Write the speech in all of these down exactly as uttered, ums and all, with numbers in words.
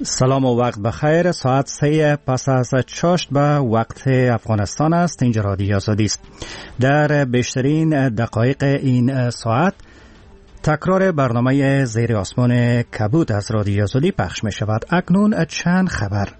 سلام و وقت بخیر. ساعت سه پس از چاشت به وقت افغانستان است. اینجا رادیو آزادی است. در بیشترین دقایق این ساعت تکرار برنامه زیر آسمان کبود از رادیو آزادی پخش می شود. اکنون چند خبر.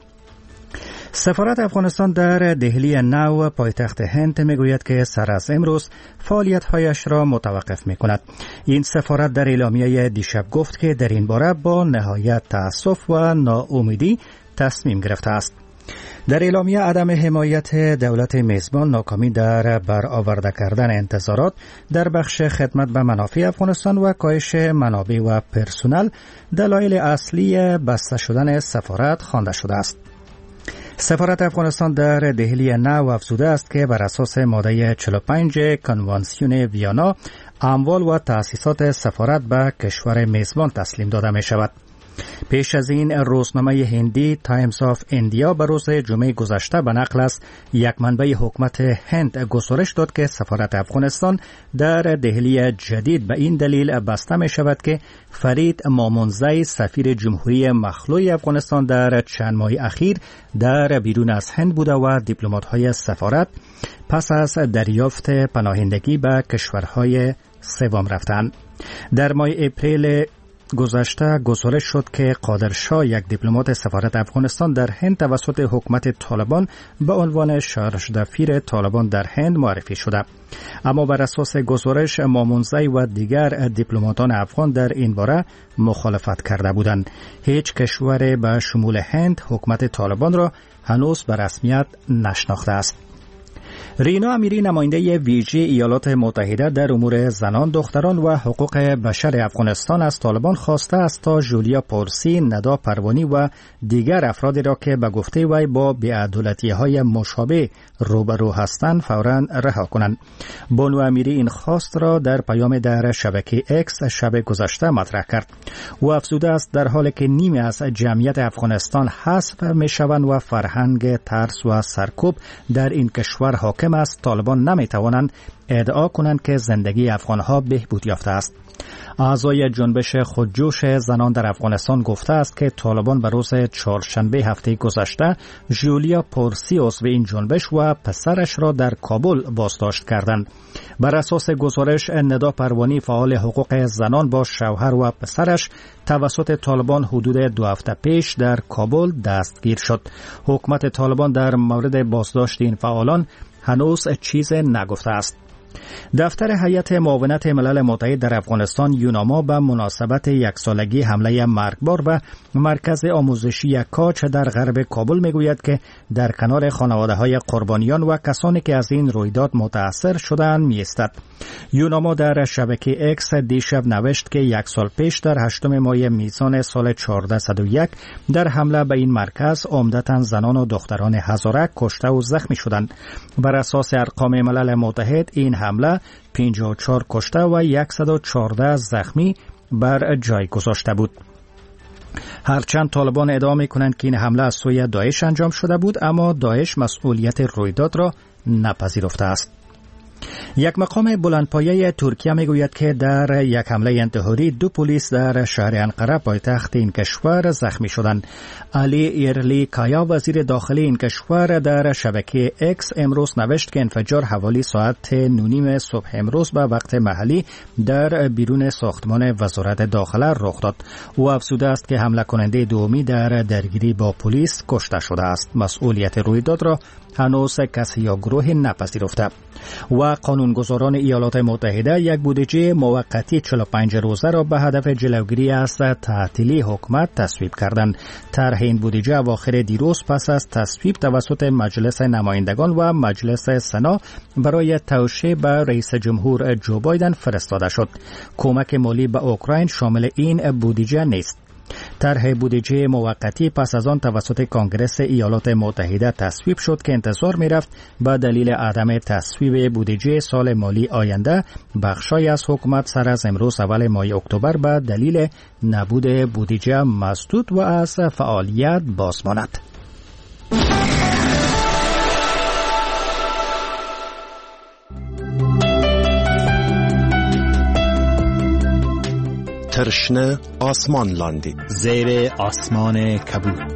سفارت افغانستان در دهلی نو پایتخت هند می گوید که سر از امروز فعالیت‌هایش را متوقف می کند. این سفارت در اعلامیه دیشب گفت که در این باره با نهایت تأسف و ناامیدی تصمیم گرفته است. در اعلامیه عدم حمایت دولت میزبان، ناکامی در برآورده کردن انتظارات در بخش خدمت به منافع افغانستان و کاهش منابع و پرسنل دلایل اصلی بسته شدن سفارت خوانده شده است. سفارت افغانستان در دهلی نو افزوده است که بر اساس ماده چهل و پنج کنوانسیون ویانا اموال و تأسیسات سفارت به کشور میزبان تسلیم داده می شود. پیش از این روزنامه هندی تایمز آف ایندیا به روز جمعه گذشته به نقل از یک منبع حکومت هند گزارش داد که سفارت افغانستان در دهلی جدید به این دلیل بسته می شود که فرید مامونزی سفیر جمهوری مخلوع افغانستان در چند ماه اخیر در بیرون از هند بوده و دیپلمات‌های سفارت پس از دریافت پناهندگی به کشورهای سوم رفتند. در ماه اپریل گذشته گزارش شد که قادر شاه، یک دیپلمات سفارت افغانستان در هند، توسط حکومت طالبان به عنوان شارژدفیر طالبان در هند معرفی شده. اما بر اساس گزارش مامونزی و دیگر دیپلماتان افغان در این باره مخالفت کرده بودند. هیچ کشور به شمول هند حکومت طالبان را هنوز به رسمیت نشناخته است. رینا امیری، نماینده ویژه ایالات متحده در امور زنان، دختران و حقوق بشر افغانستان، از طالبان خواسته است تا جولیا پورسی، ندا پروانی و دیگر افرادی را که به گفته وی با بی‌عدالتی‌های مشابه روبرو هستند فوراً رها کنند. بانو امیری این خواست را در پیام در شبکه اکس شب گذشته مطرح کرد. او افزوده است در حالی که نیمی از جمعیت افغانستان حذف می‌شوند و فرهنگ ترس و سرکوب در این کشور حاکم است، طالبان نمی‌توانند ادعا کنند که زندگی افغان‌ها بهبود یافته است. اعضای جنبش خودجوش زنان در افغانستان گفته است که طالبان به روز چهارشنبه هفته گذشته جولیا پورسی، عضو این جنبش، و پسرش را در کابل بازداشت کردند. بر اساس گزارش، ندا پروانی، فعال حقوق زنان، با شوهر و پسرش توسط طالبان حدود دو هفته پیش در کابل دستگیر شد. حکومت طالبان در مورد بازداشت این فعالان هنوز چیز نگفته است. دفتر هیئت معاونت ملل متحد در افغانستان یوناما به مناسبت یک سالگی حمله مرگبار به مرکز آموزشی کاچ در غرب کابل میگوید که در کنار خانواده‌های قربانیان و کسانی که از این رویداد متاثر شدند می‌ایستد. یوناما در شبکه اکس دیشب نوشت که یک سال پیش در هشتم ماه میزان سال چهارصد و یک در حمله به این مرکز عمدتاً زنان و دختران هزاره کشته و زخمی شدند. بر اساس ارقام ملل متحد این حمله پنجاه و چهار کشته و صد و چهارده زخمی بر جای گذاشته بود. هرچند طالبان ادعا می‌کنند که این حمله از سوی داعش انجام شده بود، اما داعش مسئولیت رویداد را نپذیرفته است. یک مقام بلندپایه ترکیه میگوید که در یک حمله انتحاری دو پلیس در شهر انقره پایتخت این کشور زخمی شدند. علی ایرلی کایا، وزیر داخلی این کشور، در شبکه اکس امروز نوشت که انفجار حوالی ساعت نونیم صبح امروز به وقت محلی در بیرون ساختمان وزارت داخله رخ داد. او افزوده است که حمله کننده دومی در درگیری با پلیس کشته شده است. مسئولیت رویداد را هنوز کسی یا گروه نپذیرفته. و قانونگذاران ایالات متحده یک بودجه موقتی چهل و پنج روزه را به هدف جلوگیری از تعطیلی حکومت تصویب کردند. طرح این بودجه اواخر دیروز پس از تصویب توسط مجلس نمایندگان و مجلس سنا برای توشیح به رئیس جمهور جو بایدن فرستاده شد. کمک مالی به اوکراین شامل این بودجه نیست. طرح بودجه موقتی پس از آن توسط کنگره ایالات متحده تصویب شد که انتظار می‌رفت به دلیل عدم تصویب بودجه سال مالی آینده بخشای از حکومت سر از امروز اول ماه اکتبر به دلیل نبود بودجه مسدود و از فعالیت باز ماند. ترشنه آسمان لاندی زیر آسمان کبود.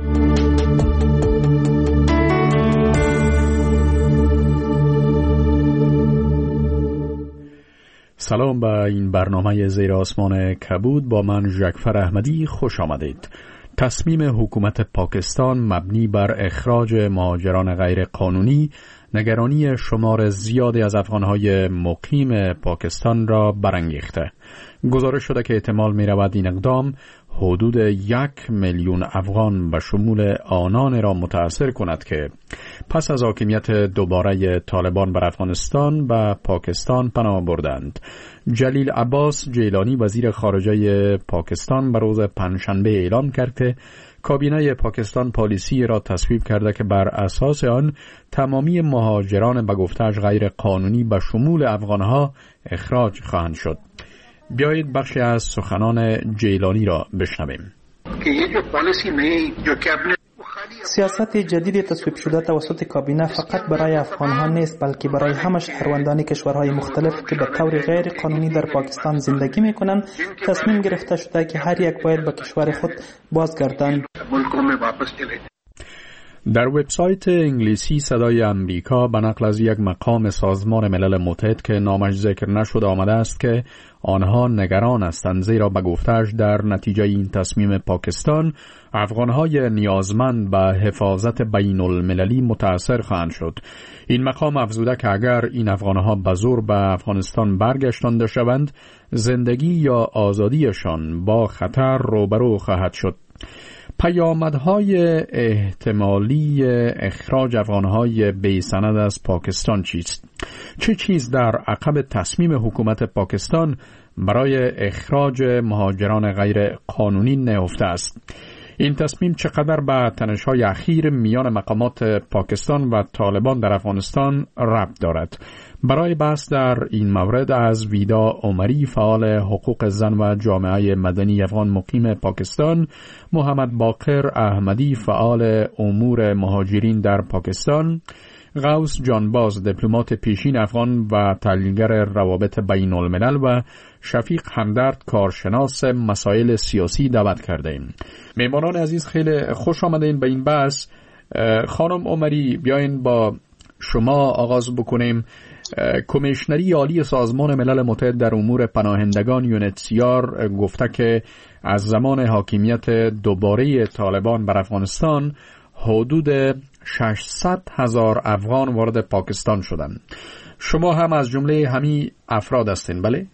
سلام به این برنامه زیر آسمان کبود. با من ژکفر احمدی خوش آمدید. تصمیم حکومت پاکستان مبنی بر اخراج مهاجران غیر قانونی نگرانی شمار زیادی از افغانهای مقیم پاکستان را برانگیخته. گزارش شده که احتمال می رود این اقدام حدود یک میلیون افغان به شمول آنان را متاثر کند که پس از حاکمیت دوباره طالبان بر افغانستان و پاکستان پناه بردند. جلیل عباس جیلانی وزیر خارجه پاکستان به روز پنجشنبه اعلام کرد که کابینه پاکستان پالیسی را تصویب کرده که بر اساس آن تمامی مهاجران به گفته‌اش غیر قانونی به شمول افغانها اخراج خواهند شد. بیایید بخشی از سخنان جیلانی را بشنویم. سیاست جدید تصویب شده توسط کابینه فقط برای افغانها نیست، بلکه برای همه شهروندان کشورهای مختلف که به طور غیر قانونی در پاکستان زندگی میکنند تصمیم گرفته شده که هر یک باید به کشور خود بازگردند. در وبسایت انگلیسی صدای امریکا به نقل از یک مقام سازمان ملل متحد که نامش ذکر نشده آمده است که آنها نگران هستند زیرا به گفته‌اش در نتیجه این تصمیم پاکستان افغانهای نیازمند به حفاظت بین المللی متاثر خواهند شد. این مقام افزوده که اگر این افغانها به زور به افغانستان برگشتانده شوند زندگی یا آزادیشان با خطر روبرو خواهد شد. پیامدهای احتمالی اخراج افغانهای بی‌سند از پاکستان چیست؟ چه چیز در عقب تصمیم حکومت پاکستان برای اخراج مهاجران غیر قانونی نهفته است؟ این تصمیم چقدر به تنش‌های اخیر میان مقامات پاکستان و طالبان در افغانستان ربط دارد؟ برای بحث در این مورد از ویدا عمری فعال حقوق زن و جامعه مدنی افغان مقیم پاکستان، محمد باقر احمدی فعال امور مهاجرین در پاکستان، غوث جانباز دیپلمات پیشین افغان و تحلیلگر روابط بین الملل و شفیق همدرد کارشناس مسائل سیاسی دعوت کرده ایم. میهمانان عزیز خیلی خوش آمدین به این بحث. خانم عمری بیاین با شما آغاز بکنیم. کمیشنری عالی سازمان ملل متحد در امور پناهندگان یونتسیار گفته که از زمان حاکمیت دوباره طالبان بر افغانستان حدود ششصد هزار افغان وارد پاکستان شدند. شما هم از جمله همین افراد هستین، بله؟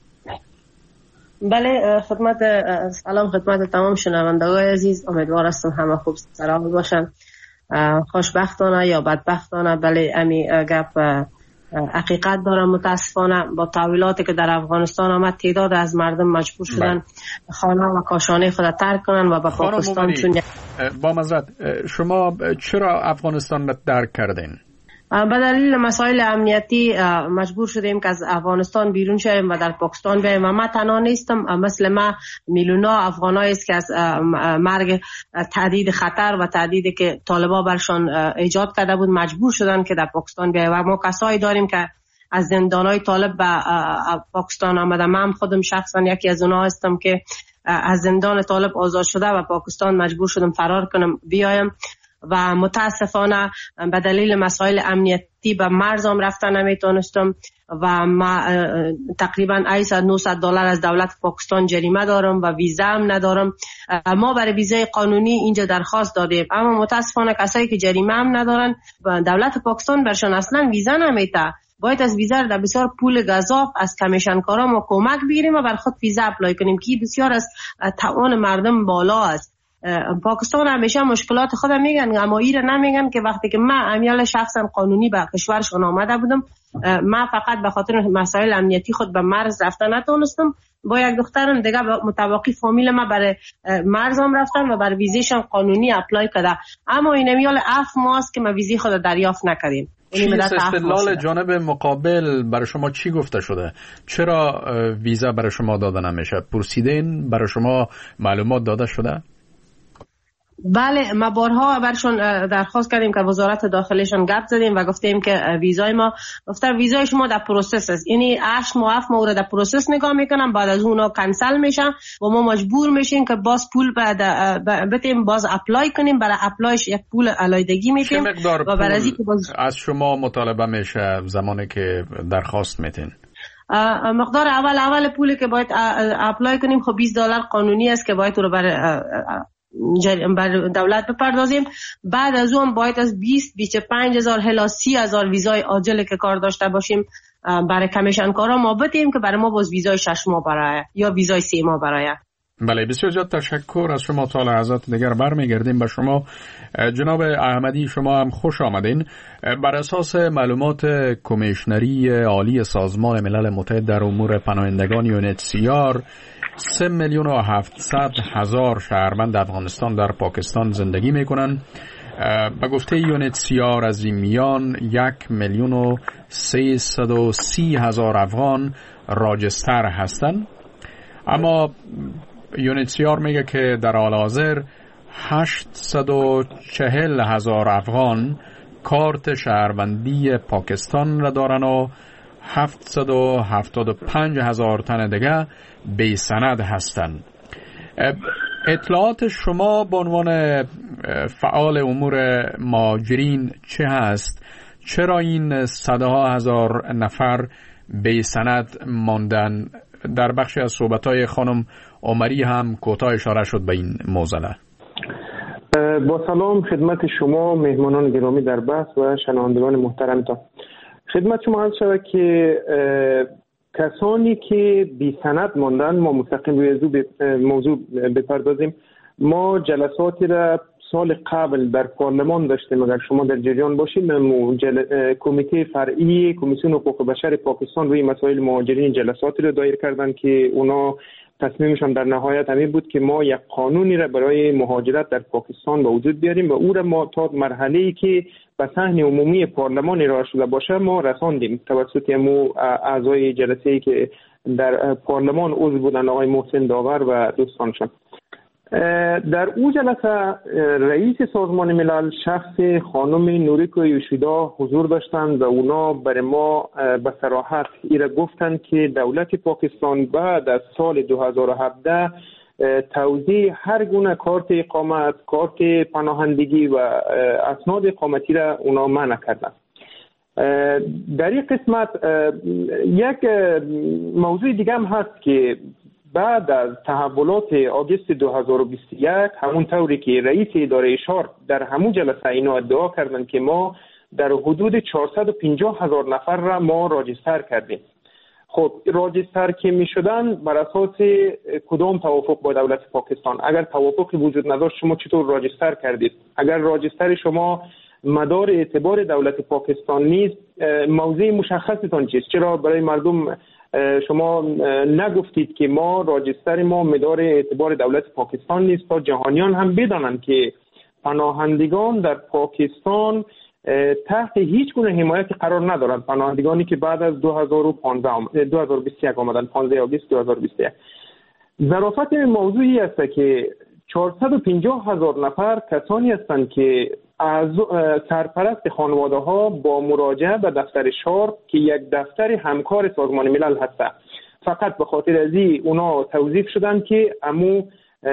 بله، خدمت سلام خدمت تمام شنوندگان عزیز. امیدوار هستم همه خوب سلامت باشن. خوشبختانه یا بدبختانه بله امی گپ حقیقت داره. متاسفانه با تحولاتی که در افغانستان آمد تعداد از مردم مجبور شدن خانه و کاشانه خود ترک کنن و به پاکستان چون با معذرت شما چرا افغانستان را ترک کردین؟ به دلیل مسائل امنیتی مجبور شدیم که از افغانستان بیرون شویم و در پاکستان بیاییم و من تنها نیستم. مثل ما میلیون‌ها افغانایی است که از مرگ تهدید خطر و تهدیدی که طالبان برشان ایجاد کرده بود مجبور شدن که در پاکستان بیاییم و ما کسایی داریم که از زندانهای طالب به پاکستان آمده. من خودم شخصا یکی از اونها هستم که از زندان طالب آزاد شده و پاکستان مجبور شدم فرار کنم بیایم و متاسفانه به دلیل مسائل امنیتی به مرزم رفتن نمیتونستم و ما تقریبا هشتصد نهصد دلار از دولت پاکستان جریمه دارم و ویزا هم ندارم. ما برای ویزای قانونی اینجا درخواست دادیم اما متاسفانه کسایی که جریمه هم ندارن دولت پاکستان برشان اصلا ویزا نمیده. باید از ویزا در بسیار پول گزاف از کمیشنکارا ما کمک بگیریم و بر خود ویزا اپلای کنیم که بسیار از توان مردم بالا است. پاکستان همیشه مشکلات خود میگن اما ایره نمیگن که وقتی که من امیال شخصا قانونی به کشورشون آمده بودم من فقط به خاطر مسائل امنیتی خود به مرز رفتن نتونستم. با یک دخترم دیگه متوقی فامیل ما برای مرزم رفتن و بر ویزیشان قانونی اپلای کرده اما این امیال اف ماست که ما ویزی خود دریافت نکردیم. چی استدلال جانب مقابل برای شما چی گفته شده؟ چرا ویزا برای شما داده نمیشه؟ پرسیدین؟ برای شما معلومات داده شده؟ بله، ما بارها برشون درخواست کردیم که وزارت داخلیشون گپ زدیم و گفتیم که ویزای ما گفتن ویزای شما در پروسس است، یعنی هشت ماه هفت ماه در پروسس نگاه میکنن، بعد از اونها کنسل میشن و ما مجبور میشیم که باز پول بدیم، باز اپلای کنیم، برای اپلایش یک پول علایدگی میتیم و برای از باز... از شما مطالبه میشه زمانی که درخواست میتین؟ مقدار اول اول پولی که باید اپلای کنیم خب بیست دلار قانونی است که باید رو برای بر دولت بپردازیم. بعد از اون باید از بیست بیست و پنج هزار الی سی هزار ویزای عاجل که کار داشته باشیم برای کمیشن کارا ما بدیم که برای ما باز ویزای شش ماه برای یا ویزای سه ماه برای. بله، بسیار زیاد تشکر از شما. تا لحظات دیگر برمیگردیم به شما. جناب احمدی، شما هم خوش آمدین. بر اساس معلومات کمیشنری عالی سازمان ملل متحد در امور پناهندگان یونیتسیار، سه میلیون و هفتصد هزار شهروند افغانستان در پاکستان زندگی میکنن. به گفته یونیتسیار از این میان یک میلیون و سیصد و سی هزار افغان راجستر هستند. اما یونیتسیار میگه که در حال حاضر هشتصد و چهل هزار افغان کارت شهروندی پاکستان را دارن و هفتصد و هفتاد و پنج هزار تن دیگه بی سند هستند. اطلاعات شما به عنوان فعال امور مهاجرین چه هست؟ چرا این صدها هزار نفر بی سند ماندن؟ در بخشی از صحبت‌های خانم عمری هم کوتاه اشاره شد به این موضوع. با سلام خدمت شما مهمانان گرامی در بحث و شنوندگان محترمتان. خدمت شما عرض شود که کسانی که بی سند ماندن، ما مستقیم روی موضوع بپردازیم. ما جلساتی را سال قبل در پارلمان داشتیم، اگر شما در جریان باشید. جل... کمیته فرعی کمیسیون حقوق بشر پاکستان روی مسائل مهاجرین جلساتی را دایر کردند که اونا تصمیمشان در نهایت همین بود که ما یک قانونی را برای مهاجرت در پاکستان به وجود بیاریم و او را ما تا مرحله‌ای که به صحن عمومی پارلمان ارائه شده باشه ما رساندیم توسط امو اعضای جلسه‌ای که در پارلمان عضو بودند، آقای محسن داور و دوستانشان. در او جلسه رئیس سازمان ملل شخص خانم نوریکو یوشیدا حضور داشتند و اونا برای ما به صراحت ایره گفتند که دولت پاکستان بعد از سال دو هزار و هفده توزیع هر گونه کارت اقامت، کارت پناهندگی و اسناد اقامتی را اونا منع کردند. در این قسمت یک موضوع دیگه هم هست که بعد از تحولات آگوست دو هزار و بیست و یک، همون طوری که رئیس اداره اشار در همون جلسه اینا ادعا کردند که ما در حدود چهارصد و پنجاه هزار نفر را ما راجستر کردیم. خب راجستر که می شدن بر اساس کدام توافق با دولت پاکستان؟ اگر توافقی وجود نداشت شما چطور راجستر کردید؟ اگر راجستر شما مدار اعتبار دولت پاکستان نیست، موضوع مشخصتان چیست؟ چرا برای مردم شما نگفتید که ما راجستر ما مدار اعتبار دولت پاکستان نیست تا جهانیان هم بدانند که پناهندگان در پاکستان تحت هیچ گونه حمایتی قرار ندارند؟ پناهندگانی که بعد از دو هزار و پانزده دو هزار و بیست و یک آمدن، پانزده آگوست دو هزار و بیست و یک. ظرافت موضوعی است که چهارصد و پنجاه هزار نفر کسانی هستند که از سرپرست خانواده ها با مراجعه به دفتر شارپ که یک دفتر همکار سازمان ملل هست، فقط به خاطر ازی اونا توظیف شدن که امو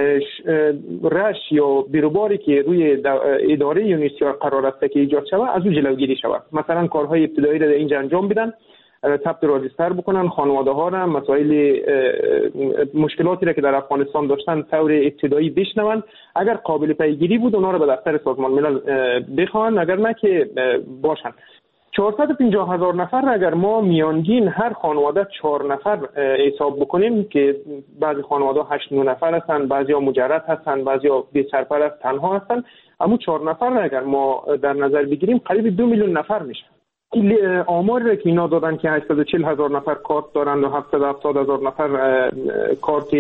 رش یا بیروباری که روی اداره یونیسیار قرار است که ایجاد شود از او جلوگیری شود. مثلا کارهای ابتدایی را در اینجا انجام بدن، ثبت راجستر بکنن، خانواده ها را مسائل مشکلاتی را که در افغانستان داشتن طور ابتدایی بشنون، اگر قابل پیگیری بود اونا را به دفتر سازمان ملل بخوان، اگر نه که باشن. چهارصد و پنجاه هزار نفر اگر ما میانگین هر خانواده چهار نفر حساب بکنیم که بعضی خانواده هشت نه نفر هستن، بعضیا مجرد هستن، بعضیا بی سرپرست تنها هستن، اما چهار نفر اگر ما در نظر بگیریم قریب دو میلیون نفر میشه. آماری را که اینا دادن که هشتصد و چهل هزار نفر کارت دارن و هفتصد و هفتاد هزار نفر کارت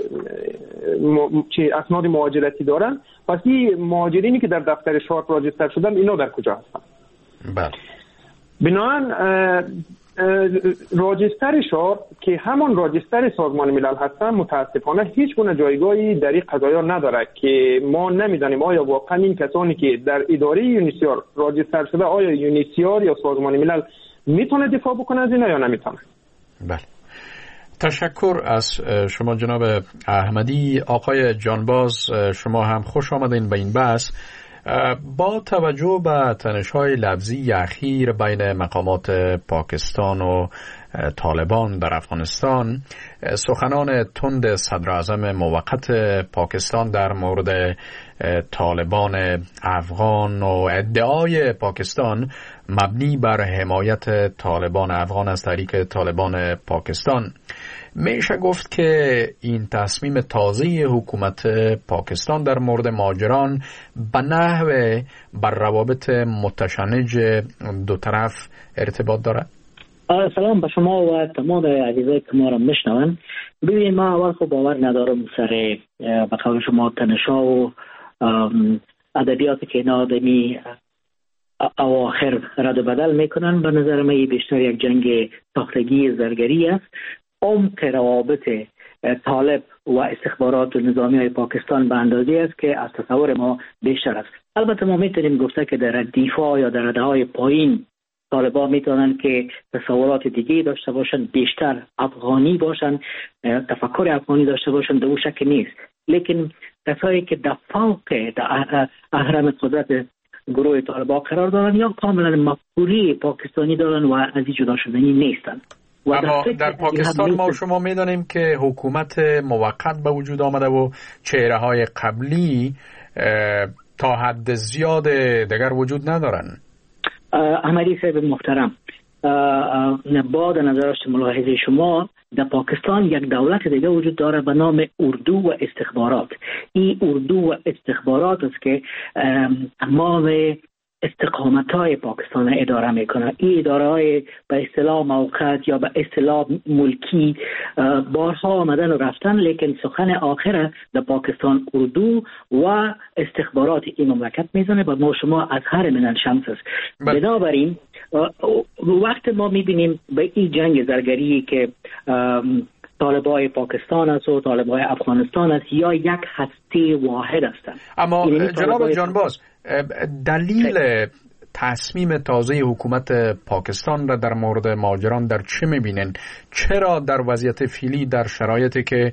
اسناد مهاجرتی دارن، پس این مهاجرینی که در دفتر شارپ راجستر شدن اینا در کجا هستن؟ بله. بنابراین راجسترشان که همون راجستر سازمان ملل هستن متاسفانه هیچ گونه جایگاهی در این قضایا نداره که ما نمیدانیم آیا واقعا این کسانی که در اداره یونیسیار راجستر شده آیا یونیسیار یا سازمان ملل میتونه دفاع بکنه از اینا یا نمیتونه. بله، تشکر از شما جناب احمدی. آقای جانباز، شما هم خوش آمدین به این بحث. با توجه به تنش‌های لفظی اخیر بین مقامات پاکستان و طالبان در افغانستان، سخنان تند صدر اعظم موقت پاکستان در مورد طالبان افغان و ادعای پاکستان مبنی بر حمایت طالبان افغان از طریق طالبان پاکستان، میشه گفت که این تصمیم تازه حکومت پاکستان در مورد مهاجران به نحو بر روابط متشنج دو طرف ارتباط داره؟ سلام به شما و تمام عزیزای که ما را میشنون. ببینید، ما اول خب باور ندارم سر به قول شما تنشا و ادبیاتی که اینا آدمی اواخر رد و بدل میکنن. به نظر من بیشتر یک جنگ ساختگی زرگری است. عمق روابط طالب و استخبارات و نظامی های پاکستان به اندازه است که از تصور ما بیشتر است. البته ما میتونیم گفته که در دفاع یا در رده های پایین طالبان میتونن که تصورات دیگه داشته باشن، بیشتر افغانی باشن، تفکر افغانی داشته باشن، در او شک نیست. لیکن کسایی که در فوق در اهرم قدرت گروه طالبان قرار دارن یا کاملا مفکوری پاکستانی دارن و از این جدا شدنی نیستن. اما در پاکستان ما شما میدانیم که حکومت موقت به وجود آمده و چهره های قبلی تا حد زیاد دیگر وجود ندارن. احمدی صاحب محترم، با در نظر ملاحظه شما در پاکستان یک دولت دیگه وجود داره به نام اردو و استخبارات. این اردو و استخبارات است که تمام استقامت‌های پاکستان اداره میکنه. این اداره‌های به اصطلاح موقت یا به اصطلاح ملکی بارها آمدن و رفتن، لیکن سخن آخر در پاکستان اردو و استخبارات این مملکت میزنه و ما شما از هر من الشمس است. بنابراین وقت ما میبینیم به این جنگ زرگری که طالبای پاکستان است و طالبای افغانستان است یا یک هسته واحد هستند. اما جناب جانباز، دلیل تصمیم تازه حکومت پاکستان را در مورد مهاجران در چه میبینن؟ چرا در وضعیت فعلی در شرایطی که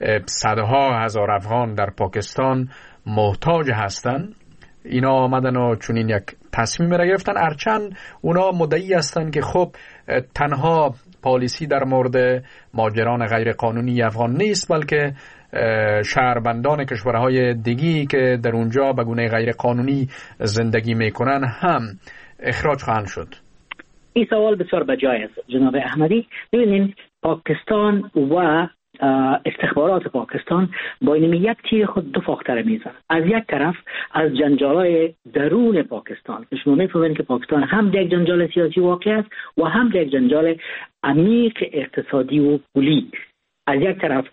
صدها هزار افغان در پاکستان محتاج هستند اینا آمدن و چنین یک تصمیم را گرفتن؟ هرچند اونا مدعی هستند که خب تنها پالیسی در مورد مهاجران غیر قانونی افغان نیست، بلکه شهروندان کشورهای دیگی که در اونجا به گونه غیر قانونی زندگی میکنن هم اخراج خواهند شد. این سوال بسیار بجای است جناب احمدی. ببینید، پاکستان و استخبارات پاکستان با این یک تیر خود دو فاختر میزن. از یک طرف از جنجالای درون پاکستان که شما میفهمید که پاکستان هم یک جنجال سیاسی واقع است و هم یک جنجال عمیق اقتصادی و پولی. از یک طرف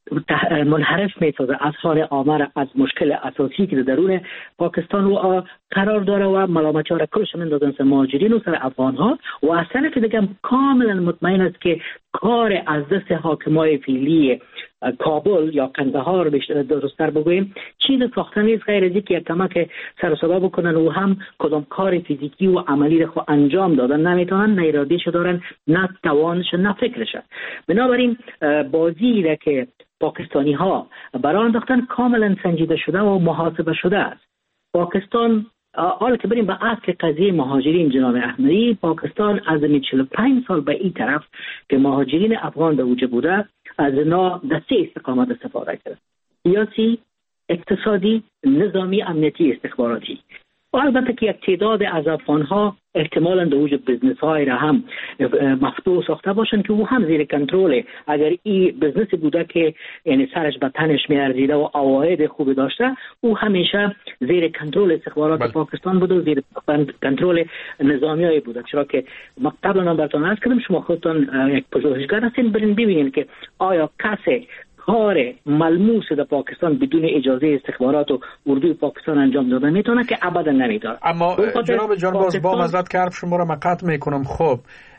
منحرف میسازه از حال آمر از مشکل اساسی که درون پاکستان و قرار داره و ملامت‌ها را کلش میندازن سر مهاجرین و سر افغان‌ها، و از طرف دیگه کاملا مطمئن است که کار از دست حاکمای فعلی کابل یا قندهار بیشتر درست‌تر بگوییم چیز ساختن نیست غیر از اینکه یک کمک سر و صدا بکنن و هم کدام کار فیزیکی و عملی رو انجام دادن نمیتونن، نه اراده‌شو دارن، نه توانش، نه فکرش. بنابراین بازی را که پاکستانی ها برای انداختن کاملا سنجیده شده و محاسبه شده است. پاکستان، حالا که بریم به اصل قضیه مهاجرین جناب احمدی، پاکستان از چهل و پنج سال به این طرف که مهاجرین افغان در وجود بوده از اینا در سه استقامت استفاده کرد: سیاسی، اقتصادی، نظامی، امنیتی، استخباراتی. و البته که یک تعداد از افغان‌ها احتمالاً در وجود بزنس های را هم مفتوح ساخته باشن که او هم زیر کنترل، اگر این بزنس بوده که یعنی سرش به تنش میارزیده و عواید خوبی داشته، او همیشه زیر کنترل استخبارات بل. پاکستان بوده و زیر کنترل نظامی های بوده. چرا که ما قبلا هم براتون عرض کردم، شما خودتون یک پژوهشگر هستین، برین ببینید که آیا کسی کار ملموس در پاکستان بدون اجازه استخبارات و اردوی پاکستان انجام داده میتونه که ابدا نمیتونه. اما جناب جانباز با معذرت که حرف شما را مقطع میکنم، خب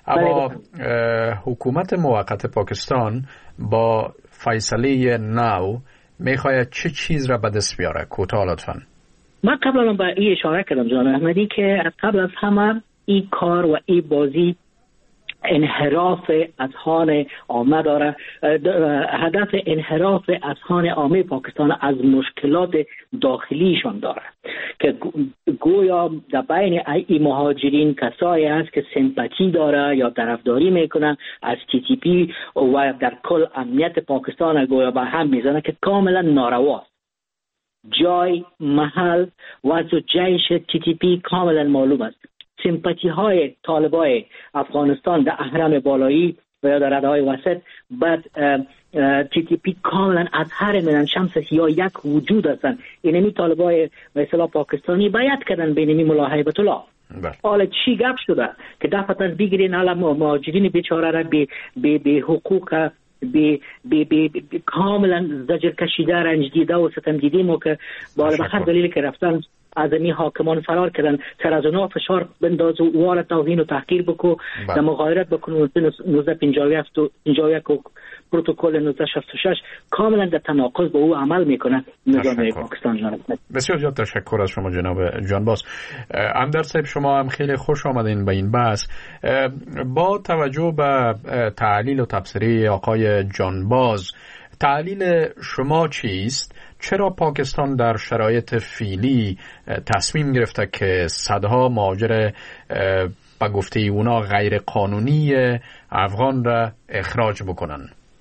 اما حکومت موقت پاکستان با فیصله نو میخواید چه چیز را به دست بیاره؟ کوتاه لطفاً. من قبلا به این اشاره کردم جناب احمدی که قبل از همه این کار و این بازی انحراف اذهان عامه داره. هدف انحراف اذهان عامه پاکستان از مشکلات داخلیشان داره که گویا در بین این مهاجرین کسایی است که سمپاتی داره یا طرفداری میکنه از تی تی پی و در کل امنیت پاکستان گویا به هم میزنه که کاملا نارواست. جای محل و جیش تی تی پی کاملا معلوم است. سمپاتی های طالبای افغانستان در اهرم بالایی و یا در رده های وسط بعد تی تی پی کاملا اظهر من شمس یا یک وجود هستند. اینمی طالبای مثلا پاکستانی باید کردن بینمی ملا هیبت الله. حالا چی گپ شده که دفعتا بگیرین حالا مهاجرین بیچاره را به به حقوق به به به کاملا زجر کشیده رنج دیده و ستم دیده ما که بالا بخیر دلیلی که رفتن از این حاکمان فرار کردن سر از اونا فشار بنداز و وار توهین و تحقیر بکو در مغایرت بکنو نوزده پنجاه و هفت و پروتکل نوزده شصت و شش کاملا در تناقض با او عمل میکنه نظام پاکستان. جناب بسیار زیاد تشکر از شما جناب جانباز. امدر صاحب شما هم خیلی خوش آمدین به این بحث. با توجه به تحلیل و تبصره آقای جانباز، تحلیل شما چیست؟ چرا پاکستان در شرایط فعلی تصمیم گرفته که صدها مهاجر به گفته اونا غیر قانونی افغان را اخراج بکنن؟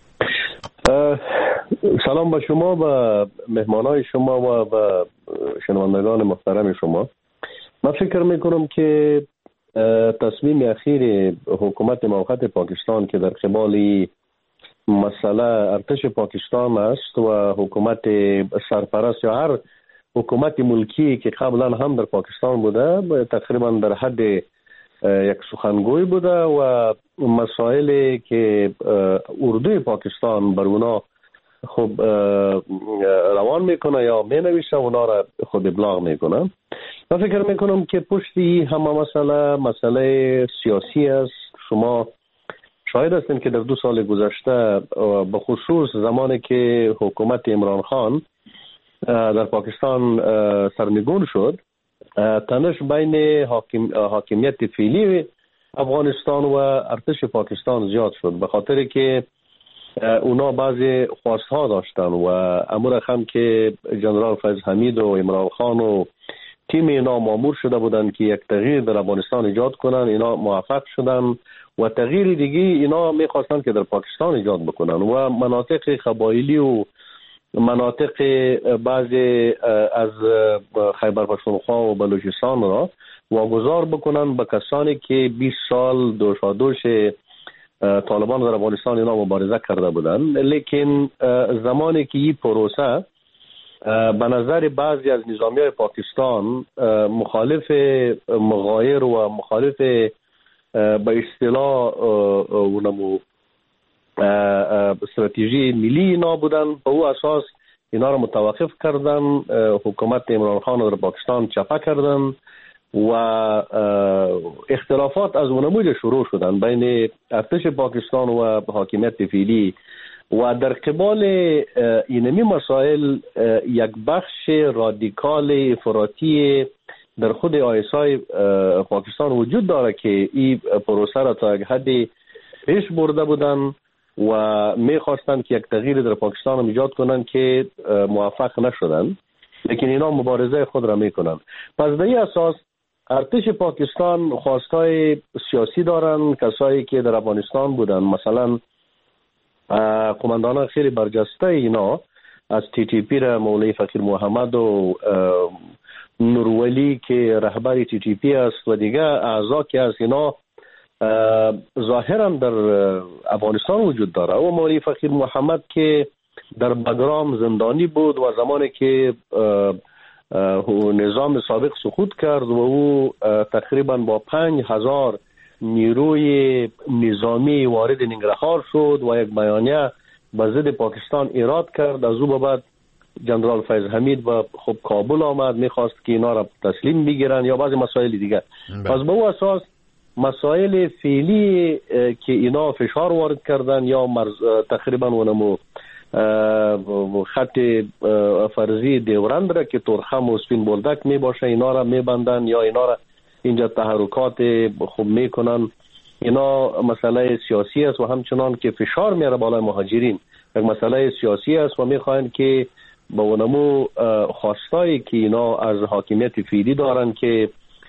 سلام به شما و مهمانای شما و و شنوندگان محترم شما. من فکر میکنم که تصمیم اخیر حکومت موقت پاکستان که در قبال مسئله ارتش پاکستان است و حکومت سرپرست یا هر حکومت ملکی که قبلا هم در پاکستان بوده تقریبا در حد یک سخنگوی بوده و مسائلی که اردوی پاکستان بر اونا خب روان میکنه یا مینویسه اونا را خود ابلاغ میکنه. من فکر میکنم که پشتی همه مسئله مسئله سیاسی است. شما شاهد هستیم که در دو سال گذشته به خصوص زمانی که حکومت عمران خان در پاکستان سرنگون شد، تنش بین حاکم، حاکمیت فعلی افغانستان و ارتش پاکستان زیاد شد به خاطر که اونا بعضی خواستها داشتن و امور هم که جنرال فیض حمید و عمران خان و تیم اینا مامور شده بودن که یک تغییر در افغانستان ایجاد کنن. اینا موفق شدن و تغییر دیگه اینا میخواستن که در پاکستان ایجاد بکنن و مناطق قبایلی و مناطق بعضی از خیبر پختونخوا و بلوچستان را واگذار بکنن به کسانی که بیست سال دوشادوش طالبان در افغانستان اینا مبارزه کرده بودن. لیکن زمانی که این پروسه به نظر بعضی از نظامیای پاکستان مخالف مغایر و مخالف به اصطلاح اونمو استراتژی ملی اینا بودن، به او اساس اینا را متوقف کردن. حکومت عمران خان در پاکستان چپه کردن و اختلافات از اونموجه شروع شدن بین ارتش پاکستان و حاکمیت فعلی و در قبال اینمی مسائل یک بخش رادیکال افراطی در خود آیسای پاکستان وجود داره که این پروسه را تا یک حدی پیش برده بودن و میخواستن که یک تغییر در پاکستان را ایجاد کنن که موفق نشدن، لیکن اینا مبارزه خود را میکنن. پس به این اساس ارتش پاکستان خواستای سیاسی دارن، کسایی که در افغانستان بودن، مثلا قماندانان خیلی برجسته اینا از تی تی پی را مولوی فقیر محمد و نورولی که رهبر تی تی پی است و دیگه اعضا که از اینا ظاهرا در افغانستان وجود داره و مولوی فقیر محمد که در بگرام زندانی بود و زمانی که نظام سابق سقوط کرد و او تقریبا با پنج هزار نیروی نظامی وارد ننگرهار شد و یک بیانیه به ضد پاکستان ایراد کرد. از او به بعد جنرال فیض حمید و خب کابل آمد، میخواست که اینا را تسلیم بگیرن یا بعضی مسائل دیگه. پس به او اساس مسائل فعلی که اینا فشار وارد کردن یا تقریبا اونمو خط فرضی دیورند را که ترخم و سپین بولدک می باشه اینا را می بندن یا اینا را اینجا تحرکات خوب می کنن. اینا مسئله سیاسی است و همچنان که فشار میاره بالای مهاجرین یک مسئله سیاسی است و میخواین که با اونمو خواستایی که اینا از حاکمیت فعلی دارن که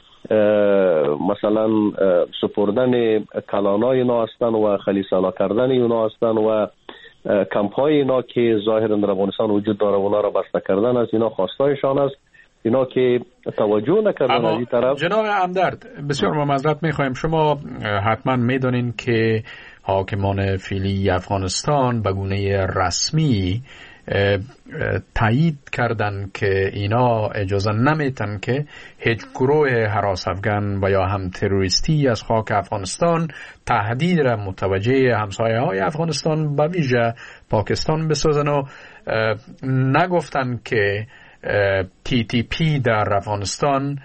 مثلا سپردن کلانای اینا هستن و خلیسالا کردن اینا هستن و کمپای اینا که ظاهرا در افغانستان وجود داره اونا را بسته کردن است. اینا خواستایشان است، اینا که توجه نکردن از این طرف. جناب همدرد بسیار معذرت میخوایم، شما حتما میدونین که حاکمان فعلی افغانستان به گونه رسمی تایید کردن که اینا اجازه نمیتن که هیچ گروه هراس افغان و یا هم تروریستی از خاک افغانستان تهدید را متوجه همسایه های افغانستان به ویژه پاکستان بسازن و نگفتن که تی تی پی در افغانستان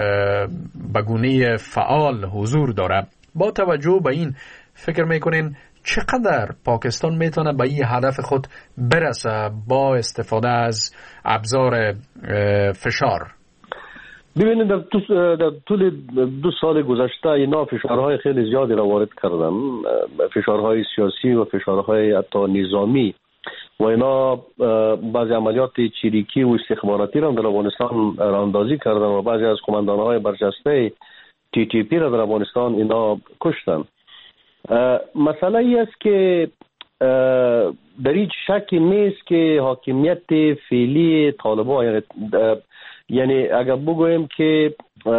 به گونه فعال حضور داره. با توجه به این فکر میکنین چقدر پاکستان میتونه به این هدف خود برسه با استفاده از ابزار فشار؟ ببینید در, در طول دو سال گذشته اینا فشارهای خیلی زیادی را وارد کردن، فشارهای سیاسی و فشارهای حتی نظامی و اینا بعضی عملیات چریکی و استخباراتی را در افغانستان راندازی کردن و بعضی از قماندانهای برجسته تی تی پی را در افغانستان اینا کشتن. مسئله ای است که در هیچ شکی نیست که حاکمیت فعلی طالبان، یعنی اگر بگویم که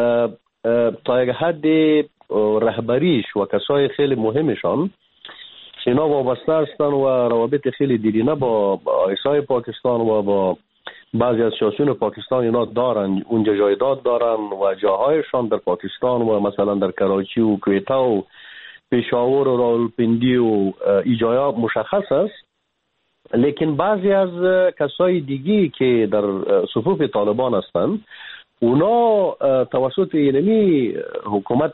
تا یک حد رهبریش و کسای خیلی مهمشان اینا وابسته هستن و روابط خیلی دیرینه با آیسای پاکستان و با بعضی از سیاسیون پاکستان اینا دارن، اونجا جایداد دارن و جاهایشان در پاکستان و مثلا در کراچی و کویته و پشاور و راولپندی و ایجایا مشخص است. لیکن بعضی از کسای دیگی که در صفوف طالبان هستند اونا توسط اینمی حکومت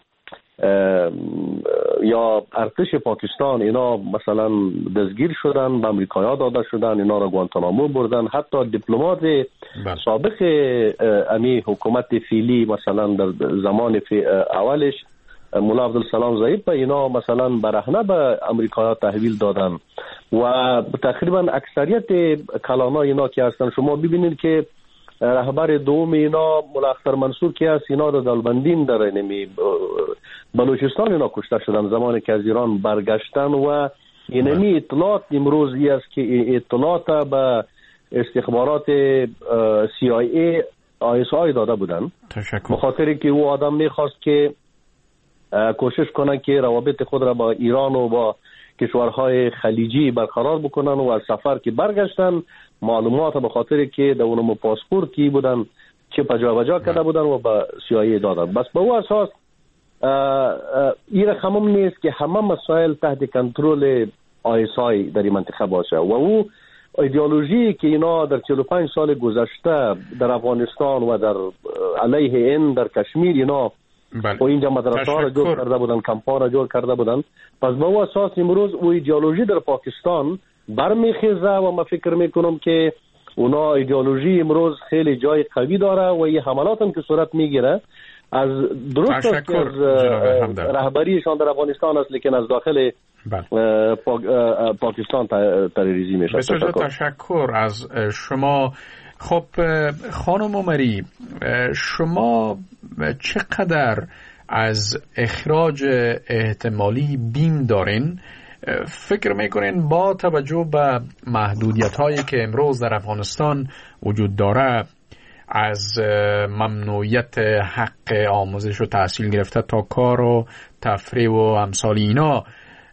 یا ارتش پاکستان اینا مثلا دستگیر شدن، به امریکایا داده شدن، اینا را گوانتانامو بردن. حتی دیپلمات سابق امی حکومت فعلی مثلا در زمان اولش مولا عبدالسلام ضعیف اینا مثلا برهنه به امریکایا تحویل دادن و تقریبا اکثریت کلانای اینا که هستن شما ببینید که رهبر دوم اینا مولا اختر منصور که هست اینا در دالبندین در اینمی بلوچستان اینا کشته شدن زمانی که از ایران برگشتن و اینمی اطلاعات امروز ای است که اطلاعات به استخبارات سی آی ای آی اس آی داده بودن به خاطر که او آدم میخواست که کوشش کنن که روابط خود را با ایران و با کشورهای خلیجی برقرار بکنن و از سفر که برگشتن معلومات به خاطر که در اونم پاسپورت کی بودن چه پجا بجا کرده بودن و به سی آی ای دادن. بس به او اساس این رقم نیست که همه مسائل تحت کنترل آی اس آی در این منطقه باشه و او ایدئولوژی که اینا در چهل و پنج سال گذشته در افغانستان و در علیه این در کشمیر اینا بله. و اینجا مدرسه ها را جور کرده بودن، کمپا را جور کرده بودن. پس به او اساس امروز او ایدئولوژی در پاکستان برمیخیزه و من فکر میکنم که اونا ایدئولوژی امروز خیلی جای قوی داره و این حملات هم که صورت میگیره از درست است که از رهبریشان در افغانستان است لیکن از داخل پاک پاکستان تروریسم میشه. بسیار تشکر از شما. خب خانم عمری، شما چقدر از اخراج احتمالی بیم دارین؟ فکر میکنین با توجه به محدودیت هایی که امروز در افغانستان وجود داره از ممنوعیت حق آموزش و تحصیل گرفته تا کار و تفریح و امثال اینا،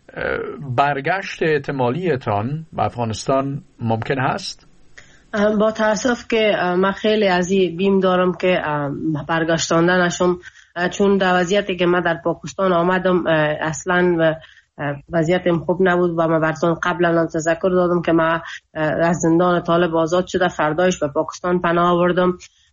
برگشت احتمالیتان به افغانستان ممکن هست؟ با تاسف که من خیلی از این بیم دارم که برگشتانده نشم، چون در وضعیتی که من در پاکستان آمدم اصلا وضعیتم خوب نبود و من براتون قبلا تذکر دادم که من از زندان طالب آزاد شده، فردایش به پاکستان پناه آوردم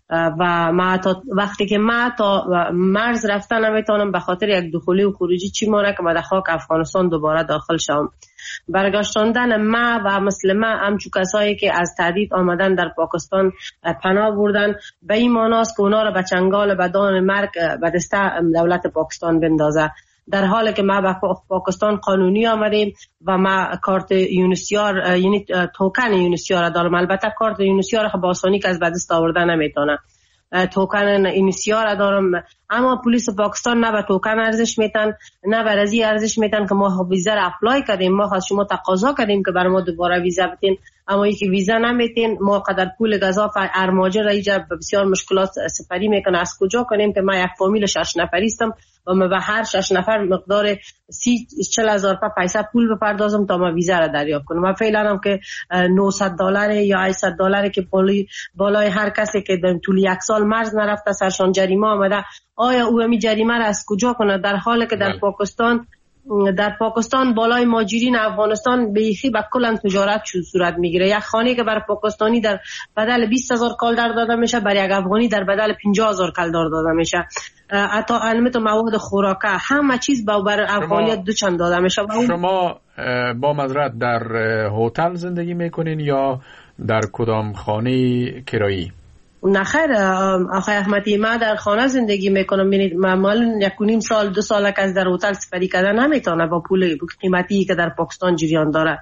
و ما تا وقتی که ما تا مرز رفتن نمیتونم به خاطر یک دخولی و خروجی چی مانه که ما در خاک افغانستان دوباره داخل شوم. برگشتاندن ما و مثل ما همچو کسایی که از تهدید آمدن در پاکستان پناه بردن به این معناست که اونا را به چنگال بدان مرگ به دست دولت پاکستان بندازه، در حالی که ما به پاکستان قانونی آمدیم و ما کارت یونیسیار یعنی توکن یونیسیار دارم. البته کارت یونیسیار با آسانی که از به دست آوردن نمیتونه، توکن یونیسیار دارم، اما پلیس پاکستان نه به توکن ارزش میتن نه به رزی ارزش میتن که ما ویزا را اپلای کردیم، ما از شما تقاضا کردیم که بر ما دوباره ویزا بدین، اما یکی ویزا نمیتین، ما قدر پول گزاف ارماجر را ایجا بسیار مشکلات سپری میکنه. از کجا کنیم که ما یک فامیل شش نفری هستم و ما به هر شش نفر مقدار سی چل هزار پیسه پول بپردازم تا ما ویزا را دریافت کنم. و فعلا هم که نهصد دلار یا هشتصد دلار که بالای بالای هر کسی که در طول یک سال مرز نرفته سرشان جریمه آمده، آیا او همی جریمه را از کجا کنه، در حالی که در بله. پاکستان در پاکستان بالای مهاجرین افغانستان بیخی به کلا تجارت صورت میگیره. یک خانه که بر پاکستانی در بدل بیست هزار کالر داده میشه، بر یک افغانی در بدل پنجاه هزار کالر داده میشه. حتی علمت مواد خوراکه همه چیز با بر افغانیت دو چند داده میشه. شما با معذرت در هتل زندگی میکنین یا در کدام خانه کرایی؟ نه خیر آقای احمدی، ما در خانه زندگی میکنم. ببینید معمولا یک و نیم سال دو سال که از در هتل سپری کردن نمیتونه با پول قیمتی که در پاکستان جریان داره.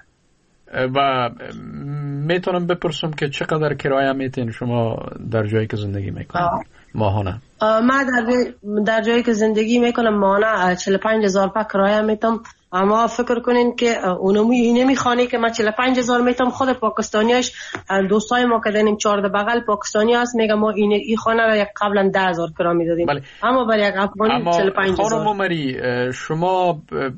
و میتونم بپرسم که چقدر کرایه میتین شما در جایی که زندگی میکنید ماهانه؟ ما در در جایی که زندگی میکنم ماهانه چهل و پنج هزار پا کرایه میتم. اما فکر کنین که اونمی اینمی خانه که ما چهل و پنج هزار میتم، خود پاکستانیاش دوستای ما که داریم چهارده بغل پاکستانی هست میگه ما این این خانه را یک قبلا ده هزار کرا میدادیم، اما برای یک افغانی چهل و پنج هزار. خانم عمری، شما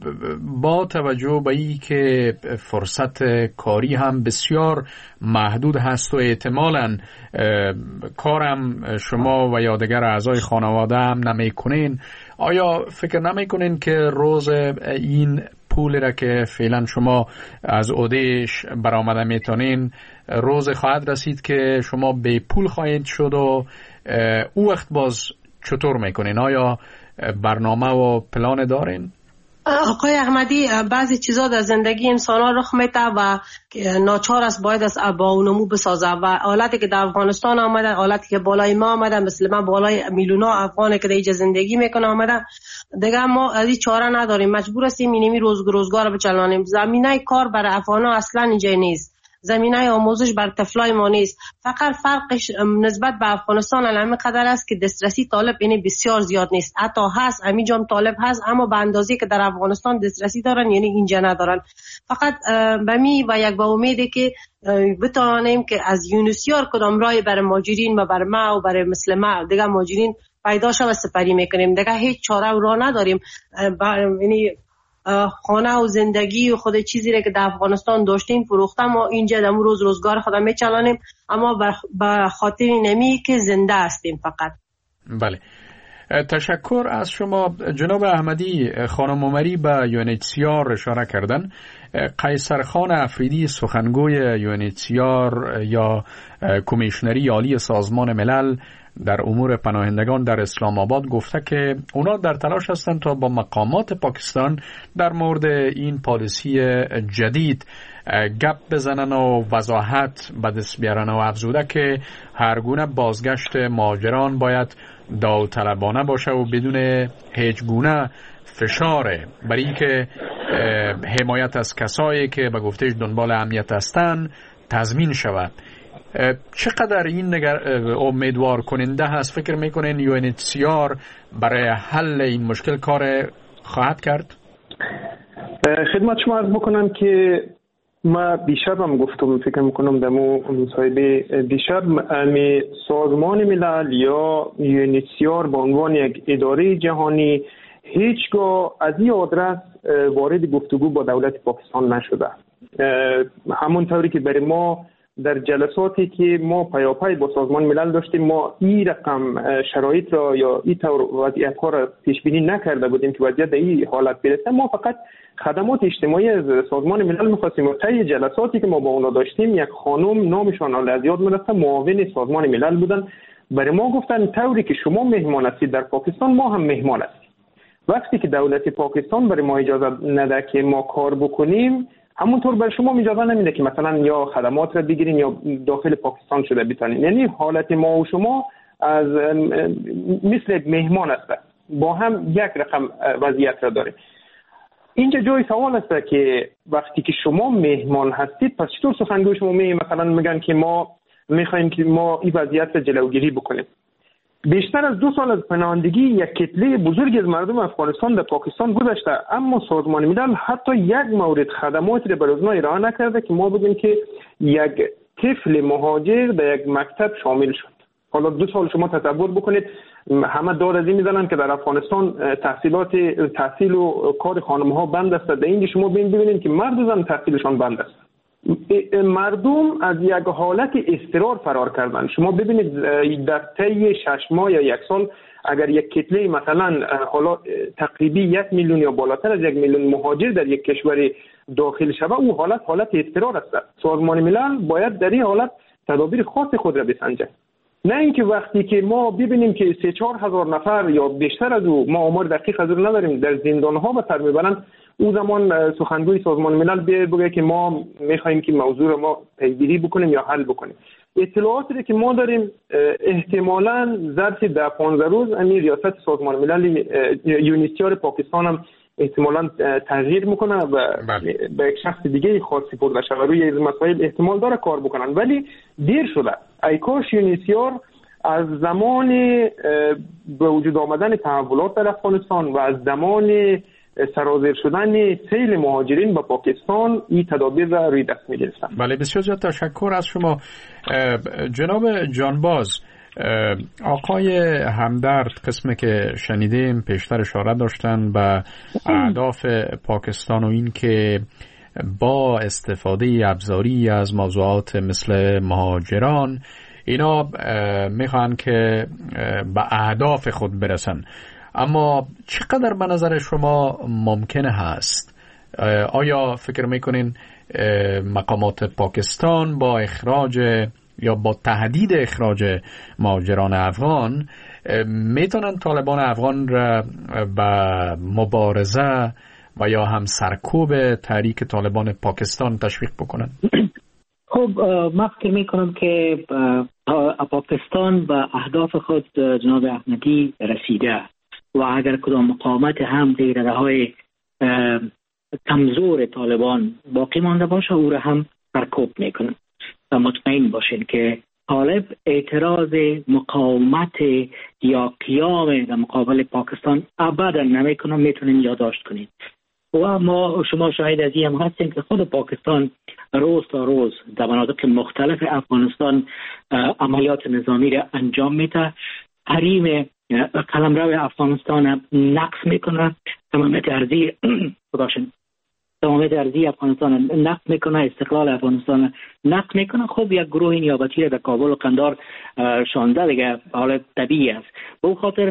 با توجه به این که فرصت کاری هم بسیار محدود هست و احتمالاً کارم شما و یا دیگر اعضای خانواده هم نمیکنین، آیا فکر نمیکنین که روز این پول را که فعلا شما از عهدهش برآمده میتونین روز خواهد رسید که شما به پول خواهید شد و او وقت باز چطور میکنین؟ آیا برنامه و پلان دارین؟ آقای احمدی، بعضی چیزا در زندگی انسان ها رخ میده و ناچار است باید از با اونمو بسازه و حالتی که در افغانستان آمده، حالتی که بالای ما آمده، مثل من بالای میلیونا افغانی که در اینجا زندگی میکنه آمده، دیگه ما از این چاره نداریم، مجبور هستیم اینمی روز روزگار بچلانیم. زمینه کار برای افغانا اصلا اینجا نیست، زمینه آموزش بر طفلای ما نیست. فقط فرقش نسبت به افغانستان همین قدر است که دسترسی طالب یعنی بسیار زیاد نیست. حتی هست همینجا طالب هست، اما به اندازه‌ای که در افغانستان دسترسی دارن یعنی اینجا ندارن. فقط به می و یک با امیده که بتوانیم که از یونیسیار کدام رای برای مهاجرین و برای ما و برای مثل ما دیگه مهاجرین پیدا شه و سپری میکنیم. دیگه هیچ چاره و راه نداریم. یعنی خانه و زندگی و خود چیزی را که در افغانستان داشتیم فروختم و اینجا در روز روزگار خودم میچلانیم، اما به خاطر نمی که زنده هستیم فقط. بله، تشکر از شما جناب احمدی. خانم عمری به یونیسیار اشاره کردن. قیصر خان افریدی سخنگوی یونیسیار یا کمیشنری عالی سازمان ملل در امور پناهندگان در اسلام آباد گفته که اونا در تلاش هستند تا با مقامات پاکستان در مورد این پالیسی جدید گپ بزنن و وضاحت به دست بیارن و افزوده که هر گونه بازگشت مهاجران باید داوطلبانه باشه و بدون هیچ گونه فشاره برای اینکه حمایت از کسایی که به گفتهش دنبال امنیت هستند تضمین شود. چقدر این نگر... امیدوار کننده هست؟ فکر میکنین یونیسیار برای حل این مشکل کار خواهد کرد؟ خدمت شما عرض بکنم که ما دیشب هم گفتم، فکر میکنم دمو مصاحبه دیشب، سازمان ملل یا یونیسیار به عنوان یک اداره جهانی هیچگاه از این آدرس وارد گفتگو با دولت پاکستان نشده. همون طوری که برای ما در جلساتی که ما پیاپی با سازمان ملل داشتیم ما این رقم شرایط را یا این طور وضعیت ها را پیش بینی نکرده بودیم که وضعیت در این حالت برسه. ما فقط خدمات اجتماعی از سازمان ملل می‌خواستیم و طی جلساتی که ما با اونا داشتیم یک خانم نامشان از یاد میرفته معاون سازمان ملل بودن برای ما گفتن طوری که شما مهمان هستید در پاکستان ما هم مهمان هستیم. وقتی که دولت پاکستان برای ما اجازه نده که ما کار بکنیم، همونطور برای شما اجازه نمیده که مثلا یا خدمات را بگیرین یا داخل پاکستان شده بتانین. یعنی حالت ما و شما از مثل مهمان است، با هم یک رقم وضعیت را داره. اینجا جای سوال است که وقتی که شما مهمان هستید پس چطور سخنگوی شما می مثلا میگن که ما میخوایم که ما این وضعیت را جلوگیری بکنیم؟ بیشتر از دو سال از پناهندگی یک کتله بزرگی از مردم افغانستان در پاکستان گذشته، اما سازمان ملل حتی یک مورد خدماتی را برای اونها ارائه نکرده که ما بگیم که یک طفل مهاجر در یک مکتب شامل شد. حالا دو سال شما تصور بکنید، همه داد از این میزنن که در افغانستان تحصیلات تحصیل و کار خانم‌ها بند است. در اینجا شما ببینید که مرد و زن تحصیلشان بند است. مردم از یک حالت اضطرار فرار کردن. شما ببینید در طی شش ماه یا یک سال اگر یک کتله مثلا حالا تقریبی یک میلیون یا بالاتر از یک میلیون مهاجر در یک کشور داخل شود، او حالت حالت اضطرار است. سازمان ملل باید در این حالت تدابیر خاص خود را بسنجد. نه اینکه وقتی که ما ببینیم که سه چهار هزار نفر یا بیشتر از او، ما آمار دقیق از او نداریم، در زندان‌ها به سر میبرند، او زمان سخنگوی سازمان ملل بگه که ما میخوایم که موضوع رو ما پیگیری بکنیم یا حل بکنیم. اطلاعاتی که ما داریم احتمالاً ظرف ده پانزده روز امیر ریاست سازمان ملل یونیسیار پاکستان هم احتمالاً تغییر میکنه و به یک شخص دیگه خاصی برده شده روی این مسائل احتمال داره کار بکنن، ولی دیر شده. ای کاش یونیسیار از زمان به وجود آمدن تحولات در افغانستان و از زمان سرازیر شدن سیل مهاجرین به پاکستان این تدابیر را روی دست می‌گرفتن. بله، بسیار زیاد تشکر از شما جناب جانباز. آقای همدرد قسمی که شنیدیم پیشتر اشاره داشتن به اهداف پاکستان و این که با استفاده ابزاری از موضوعات مثل مهاجران اینا میخوان که به اهداف خود برسن، اما چقدر به نظر شما ممکنه هست؟ آیا فکر میکنین مقامات پاکستان با اخراج یا با تهدید اخراج مهاجران افغان میتونن طالبان افغان را به مبارزه و یا هم سرکوب تحریک طالبان پاکستان تشویق بکنن؟ خب من فکر میکنم که پاکستان به اهداف خود جناب احمدی رسیده و اگر کدام مقاومت هم در رده کمزور طالبان باقی مانده باشه او را هم سرکوب میکنن. و مطمئن باشین که طالب اعتراض مقاومت یا قیام در مقابل پاکستان ابدا نمیکنه، میتونین یادداشت کنید. و ما شما شاهد از این هم هستیم که خود پاکستان روز تا روز در مناطق مختلف افغانستان عملیات نظامی را انجام میده، حریم قلمرو افغانستان نقض میکنه، تمامیت ارضی باشین تمامیت ارضی افغانستان نقض میکنه، استقلال افغانستان نقض میکنه. خب یک گروه نیابتی را در کابل و قندار شانده دیگه حالت طبیعی است. به اون خاطر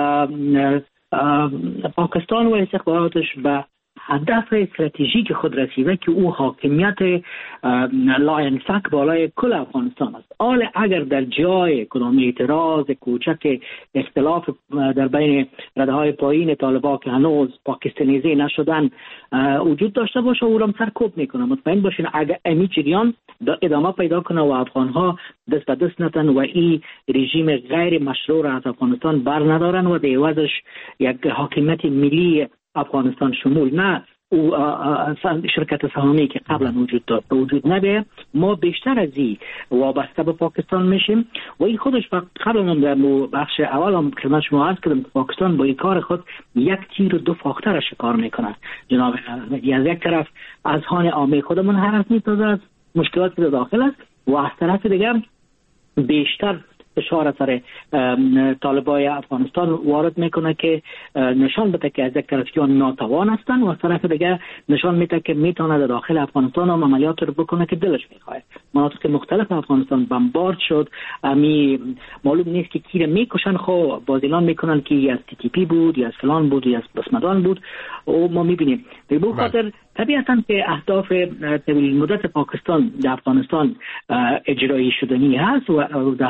پاکستان و استخباراتش به هدف استراتژیک خود رسیده که او حاکمیت لاینفک بالای کل افغانستان است. حال اگر در جای کدام اعتراض کوچک اختلاف در بین رده های پایین طالبان که هنوز پاکستانیزه نشدن وجود داشته باشه او را سرکوب میکنه. مطمئن باشین اگر امی جریان ادامه پیدا کنه و افغانها دست به دست نتن و این رژیم غیر مشروع را از افغانستان بر ندارن و به عوضش یک حاکمیت ملی افغانستان شمول نه او شرکت سهامی که قبلا وجود داشت وجود نبه، ما بیشتر از این وابسته به پاکستان میشیم و این خودش قبلا هم در بخش اول هم خدمت شما عرض کردم پاکستان با این کار خود یک تیر و دو فاخته را شکار میکنه. جناب از یک طرف از هان عامه خودمون حرف میتازه از مشکلات که داخل است و از طرف دیگر بیشتر فشار سر طالبای افغانستان وارد میکنه که نشان بده که از یک طرف یا ناتوان هستن و از طرف دیگه نشان میده که میتونه در داخل افغانستان هم عملیات رو بکنه که دلش میخواد. مناطق مختلف افغانستان بمبارد شد، امی معلوم نیست که کی رو میکشن، خب بازیلان میکنن که یا از تی تی پی بود یا از فلان بود یا از بسمدان بود و ما میبینیم. به این خاطر طبیعتاً که اهداف طویل مدت پاکستان در افغانستان اجرایی شدنی هست و در حالت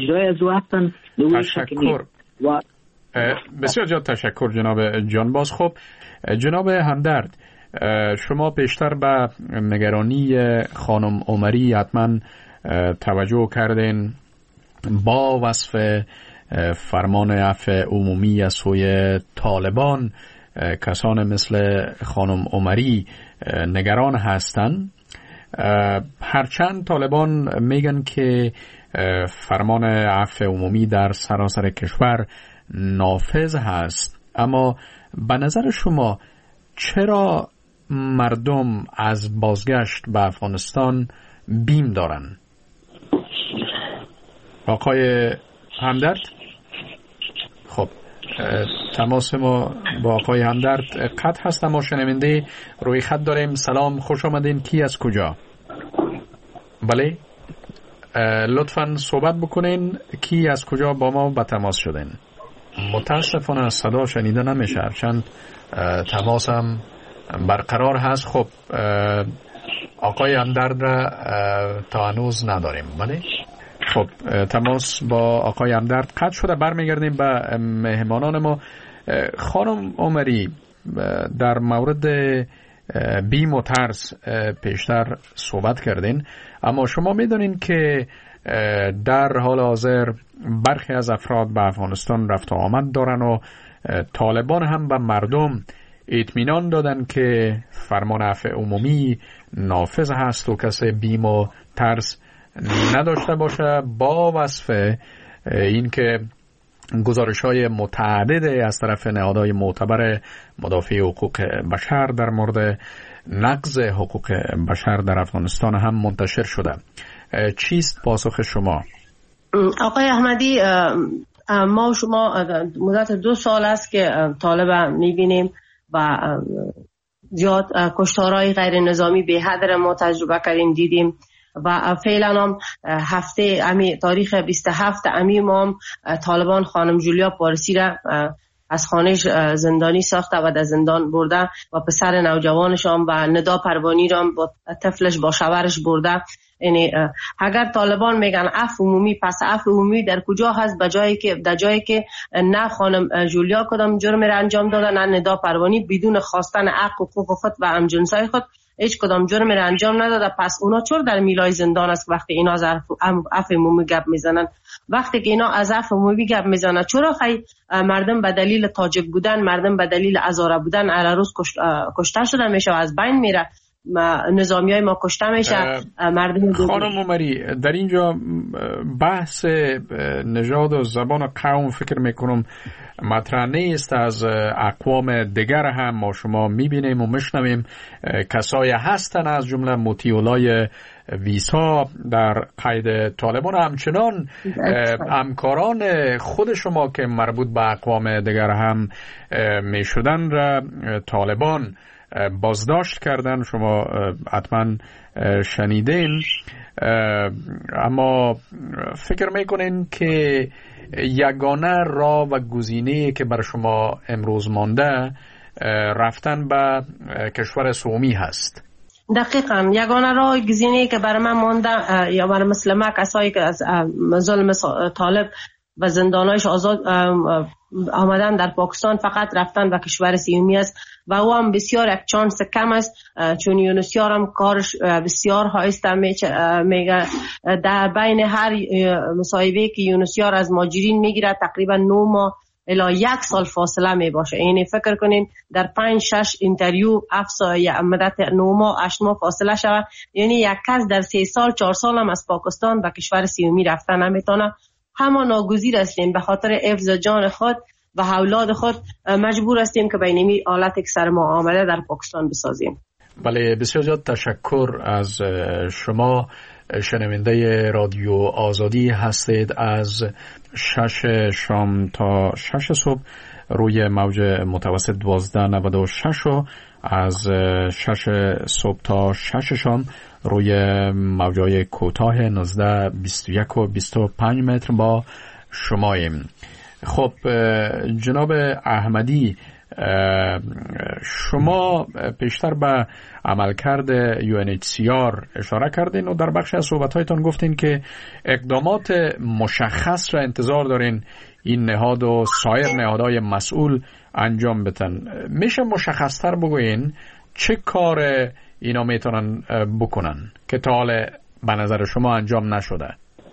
اجرای از او هستن. تشکر و بسیار زیاد تشکر جناب جانباز. خب جناب همدرد، شما پیشتر به نگرانی خانم عمری حتما توجه کردین با وصف فرمان عفو عمومی از سوی طالبان. کسان مثل خانم عمری نگران هستند، هرچند طالبان میگن که فرمان عفو عمومی در سراسر کشور نافذ هست، اما به نظر شما چرا مردم از بازگشت به افغانستان بیم دارن؟ آقای همدرد؟ خب تماس ما با آقای همدرد قطع هست، اما شنونده روی خط داریم. سلام، خوش آمدین. کی از کجا؟ بله لطفاً صحبت بکنین. کی از کجا با ما به تماس شدین؟ متاسفانه صدا شنیده نمیشه، چند تماس هم برقرار هست. خب آقای همدرد را تا هنوز نداریم. بله خب تماس با آقای همدرد قطع شده. برمیگردیم به مهمانان ما. خانم عمری، در مورد بیم و ترس پیشتر صحبت کردین، اما شما میدونین که در حال حاضر برخی از افراد به افغانستان رفت و آمد دارن و طالبان هم به مردم اطمینان دادن که فرمان عفو عمومی نافذ هست و کسی بیم و ترس نداشته باشه، با وصف اینکه گزارش‌های متعدد از طرف نهادهای معتبر مدافع حقوق بشر در مورد نقض حقوق بشر در افغانستان هم منتشر شده. چیست پاسخ شما؟ آقای احمدی، ما و شما مدت دو سال است که طالب می‌بینیم و زیاد کشتارهای غیر نظامی به حد ما تجربه کردیم، دیدیم و فعلا هم هفته امی تاریخ بیست و هفت امی ما هم طالبان خانم جولیا پارسی را از خانهش زندانی ساخته و در زندان برده و پسر نوجوانش هم و ندا پروانی را هم با طفلش با شوهرش برده. یعنی اگر طالبان میگن عفو عمومی، پس عفو عمومی در کجا هست؟ به جایی که در جایی که نه خانم جولیا کدام جرم را انجام داده، نه ندا پروانی بدون خواستن حق و حقوق خود و همجنسای خود هیچ کدام جرم را انجام نداده. پس اونا چرا در میلای زندان است وقتی اینا از عفو عمومی گپ میزنن؟ وقتی که اینا از عفو عمومی گپ میزنن، چرا خی مردم به دلیل تاجک بودن، مردم به دلیل هزاره بودن هر روز کشته شده میشه و از بین میره، نظامی های ما کشته میشه مردم؟ خانم عمری، در اینجا بحث نژاد و زبان و قوم فکر میکنم مطرح نیست. از اقوام دیگر هم ما شما میبینیم و میشنویم کسایی هستن از جمله مطیعولای ویسا در قید طالبان، همچنان همکاران خود شما که مربوط به اقوام دیگر هم میشدن را طالبان بازداشت کردن. شما حتما شنیدین. اما فکر میکنین که یگانه راه و گزینه‌ای که بر شما امروز مانده رفتن به کشور سومی هست؟ دقیقاً یگانه راه گزینه‌ای که بر من مانده یا بر مثل ما کسایی که از ظلم طالب و زندانایش آزاد آمدن در پاکستان فقط رفتن به کشور سومی است و او هم بسیار یک چانس کم است، چون یونسیار هم کارش بسیار هایسته میگه. در بین هر مصاحبه که یونسیار از ماجرین میگیره تقریبا نه ماه الی یک سال فاصله می باشه. یعنی فکر کنین در پنج شش اینترویو افسا یا مدت نه ماه هشت ماه فاصله شود، یعنی یک کس در سه سال چهار سال هم از پاکستان به کشور سومی رفتن نمیتونه. همه ناگزیر هستیم به خاطر حفظ جان خود و اولاد خود مجبور هستیم که بینمی حالت که سر ما آمده در پاکستان بسازیم. بله بسیار زیاد تشکر از شما. شنونده رادیو آزادی هستید از شش شام تا شش صبح روی موج متوسط دوازده نود و شش و از شش صبح تا شش شام روی موجای کوتاه نوزده بیست و یک و بیست و پنج متر با شماییم. خب جناب احمدی، شما پیشتر به عملکرد یو ان اچ سی آر اشاره کردین و در بخش از صحبت‌هایتان گفتین که اقدامات مشخص را انتظار دارین این نهاد و سایر نهادهای مسئول انجام بدن. میشه مشخص‌تر بگوین چه کار اینا میتونن بکنن که تا حال به نظر شما انجام نشده؟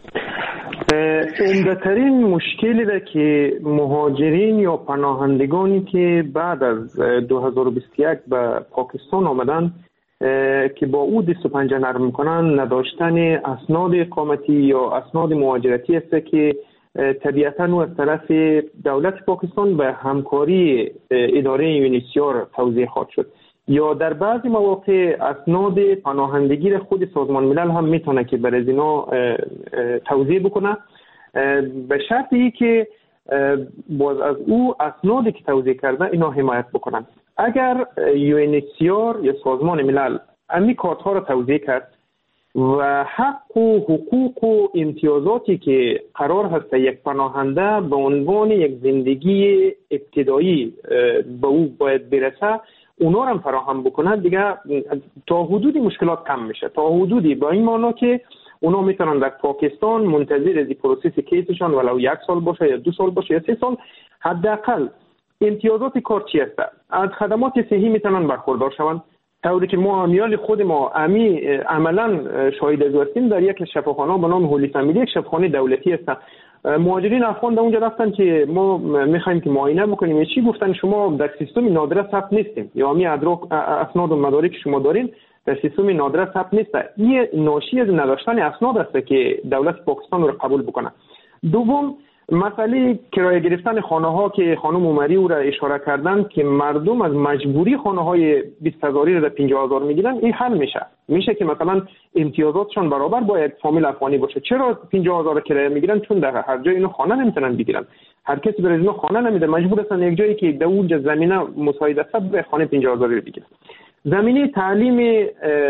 عمده‌ترین مشکلی ده که مهاجرین یا پناهندگانی که بعد از دو هزار و بیست و یک به پاکستان آمدن که با او دست و پنجه نرم میکنن نداشتن اسناد اقامتی یا اسناد مهاجرتی است که طبیعتاً او از طرف دولت پاکستان به همکاری اداره یو ان اچ سی آر توضیح خواهد شد، یا در بعضی مواقع اسناد پناهندگی را خود سازمان ملل هم میتونه که بر از اینا توضیح بکنه، به شرطی که باز از او اسنادی که توضیح کرده اینا حمایت بکنن. اگر یو ان اچ سی آر یا سازمان ملل امی کارت ها را توضیح کرد و حق و حقوق و امتیازاتی که قرار هست یک پناهنده به عنوان یک زندگی ابتدایی به او باید برسه اونا هم فراهم بکنه، دیگه تا حدودی مشکلات کم میشه، تا حدودی با این معنی که اونا میتونن در پاکستان منتظر از پروسس کیسشان ولو یک سال باشه یا دو سال باشه یا سه سال حداقل امتیازات کار چی هست، از خدمات صحی میتونن برخوردار شوند، طوری که ما امیال خود ما امی عملا شاهد از هستیم. در یک شفاخانه به نام هولی فامیلی، یک شفاخانه دولتی است، مهاجرین افغان در اونجا رفتن که ما میخوایم که معاینه بکنیم، چی گفتن شما در سیستم نادره ثبت نیستیم یا می ادراک اسناد و مدارک که شما دارین در سیستم نادره ثبت نیست. این ناشی از نداشتن اسناد است که دولت پاکستان رو قبول بکنه. دوم مسئله کرایه گرفتن خانه ها که خانم عمری او را اشاره کردن که مردم از مجبوری خانه های بیست هزاری را در پنجاه هزار میگیرن، این حل میشه میشه که مثلا امتیازاتشان برابر با یک فامیل افغانی باشه. چرا پنجاه هزار کرایه میگیرن؟ چون در هر جای اینو خانه نمیتونن بگیرن، هر کسی برای اینو خانه نمیده، مجبور هستن یک جایی که در اونجا زمینه مساعد است به خانه پنجاه هزاری رو بگیرن. زمینه تعلیم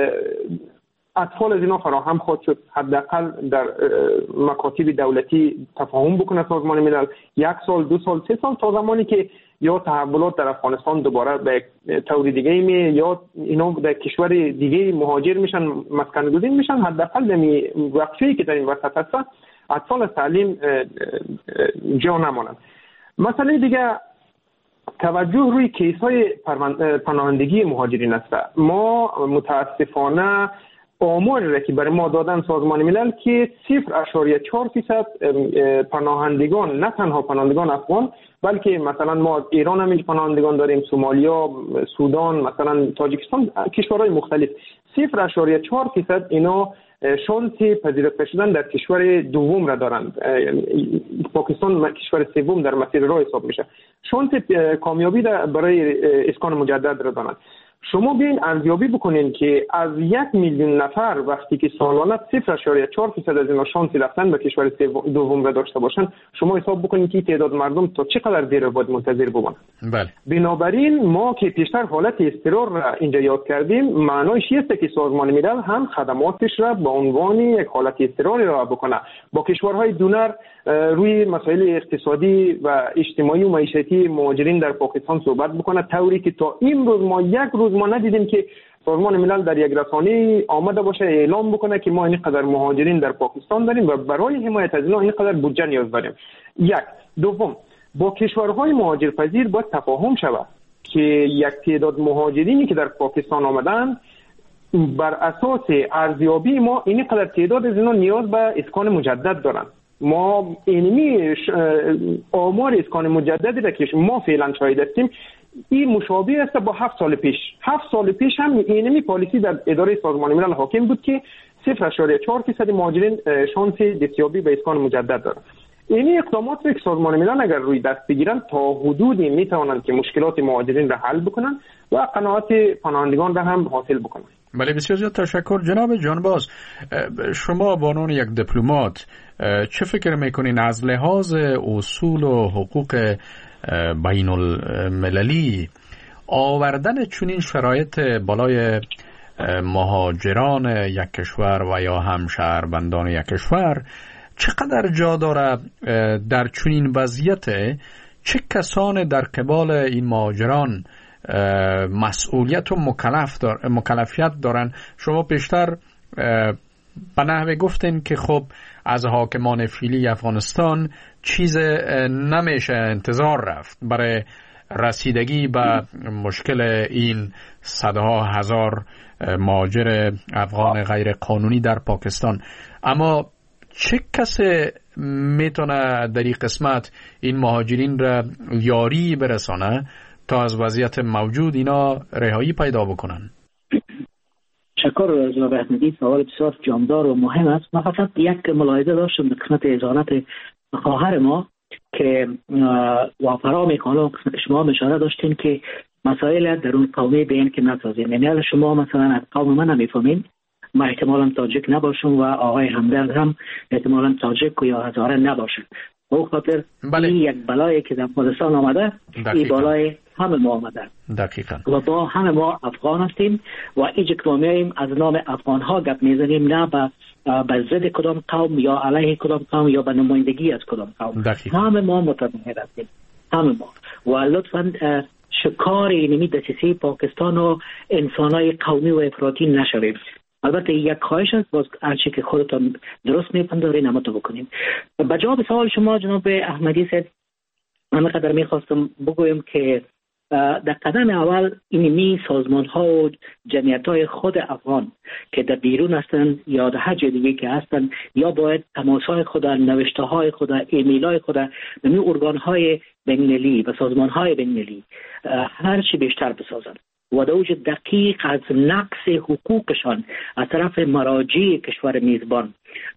اطفال از اینا فراهم خواهد شد، حداقل در مکاتب دولتی تفاهم بکنه سازمان ملل، یک سال دو سال سه سال تا زمانی که یا تحولات در افغانستان دوباره به طور دیگه می یا اینا در کشور دیگه مهاجر میشن، مسکن گزین میشن، حداقل در وقتی که در این وسط هست اطفال از تعلیم جا نمانند. مسئله دیگه توجه روی کیس های پناهندگی مهاجرین است. ما متاسفانه آمار را که برای ما دادن سازمان ملل که صفر اشاریه چهار فیصد پناهندگان، نه تنها پناهندگان افغان بلکه مثلا ما ایران هم پناهندگان داریم، سومالیا، سودان، مثلا تاجیکستان، کشورهای مختلف، صفر اشاریه چهار فیصد اینا شانس پذیرفته شدن در کشور دوم را دارند. پاکستان کشور سوم در مسیر راه حساب میشه، شانس کامیابی برای اسکان مجدد را دارند. شما بیاین ارزیابی بکنین که از یک میلیون نفر وقتی که سالانه صفر اشاریه چهار فیصد از اینا شانس رفتن به کشور دوم را داشته باشن، شما حساب بکنین که تعداد مردم تا چقدر دیر باید منتظر بمونن. بله. بنابراین ما که پیشتر حالت اضطرار را اینجا یاد کردیم، معنایش است که سازمان ملل هم خدماتش را به عنوان یک حالت اضطراری را بکنه، با کشورهای دونر روی مسائل اقتصادی و اجتماعی و معیشتی مهاجرین در پاکستان صحبت بکنه، طوری که تا این روز ما یک روز ما ندیدیم که سازمان ملل در یک رسانه آمده باشه اعلام بکنه که ما اینقدر مهاجرین در پاکستان داریم و برای حمایت از اینا اینقدر بودجه نیاز داریم. یک. دوم، با کشورهای مهاجرپذیر باید تفاهم شود که یک تعداد مهاجرینی که در پاکستان آمدن بر اساس ارزیابی ما اینقدر تعداد از اینا نیاز به اسکان مجدد دارن. ما اینمی آمار اسکان مجددی را که ما فعلا شاهد هستیم این مشابه است با هفت سال پیش. هفت سال پیش هم اینمی پالیسی در اداره سازمان ملل حاکم بود که صفر اشاریه چهار فیصد مهاجرین شانس دستیابی به اسکان مجدد دارند. این اقدامات رو که سازمان ملل اگر روی دست بگیرن تا حدودی میتوانند که مشکلات مهاجرین را حل بکنن و قناعت پناهندگان را هم حاصل بکنن. بله، بسیار زیاد تشکر جناب جانباز. شما به عنوان یک دیپلمات چه فکر میکنین از لحاظ اصول و حقوق بین المللی آوردن چنین شرایط بالای مهاجران یک کشور و یا هم شهروندان یک کشور چقدر جا داره در چنین وضعیت چه کسان در قبال این مهاجران مسئولیت و مکلف دار، مکلفیت دارن؟ شما بیشتر به نحوه گفتین که خب از حاکمان فعلی افغانستان چیز نمیشه انتظار رفت برای رسیدگی به مشکل این صدها هزار مهاجر افغان غیر قانونی در پاکستان. اما چه کسی میتونه در این قسمت این مهاجرین را یاری برسانه تا از وضعیت موجود اینا رهایی پیدا بکنن؟ شکر جناب احمدی، سوال بسیار جامدار و مهم است. من فقط یک ملاحظه داشتم در قسمت اظهارات خواهر ما که و فرا میکنم قسمت شما اشاره داشتین که مسائل درون قومی بین که نسازیم. یعنی شما مثلا از قوم من نمیفهمین، ما احتمالاً تاجیک نباشم و آقای همدرد هم احتمالاً تاجیک یا هزاره نباشه. به خاطر بله. این یک بلایی که در افغانستان آمده، این بلای همه ما آمده دقیقاً و با همه ما افغان هستیم و ایجا که ما میاییم از نام افغان ها گپ میزنیم، نه به به ضد کدام قوم یا علیه کدام قوم یا به نمایندگی از کدام قوم. دقیقاً. همه ما متضمن هستیم، همه ما. و لطفاً شکار اینمی دسیسه پاکستان و انسانای قومی و افراطی نشویم. البته یک خواهش است، باز هرچی که خودتان درست میپندارین اما تو بکنین. به جواب سوال شما جناب احمدی صاحب، من قدر میخواستم بگویم که در قدم اول اینمی سازمان ها و جمعیت های خود افغان که در بیرون هستند یا در هر جای دیگه که هستند، یا باید تماس های خود، نوشته های خود، ایمیل های خود به این ارگان های بین‌المللی و سازمان های بین‌المللی هر چی بیشتر بسازند و دوج دقیق از نقص حقوقشان از طرف مراجع کشور میزبان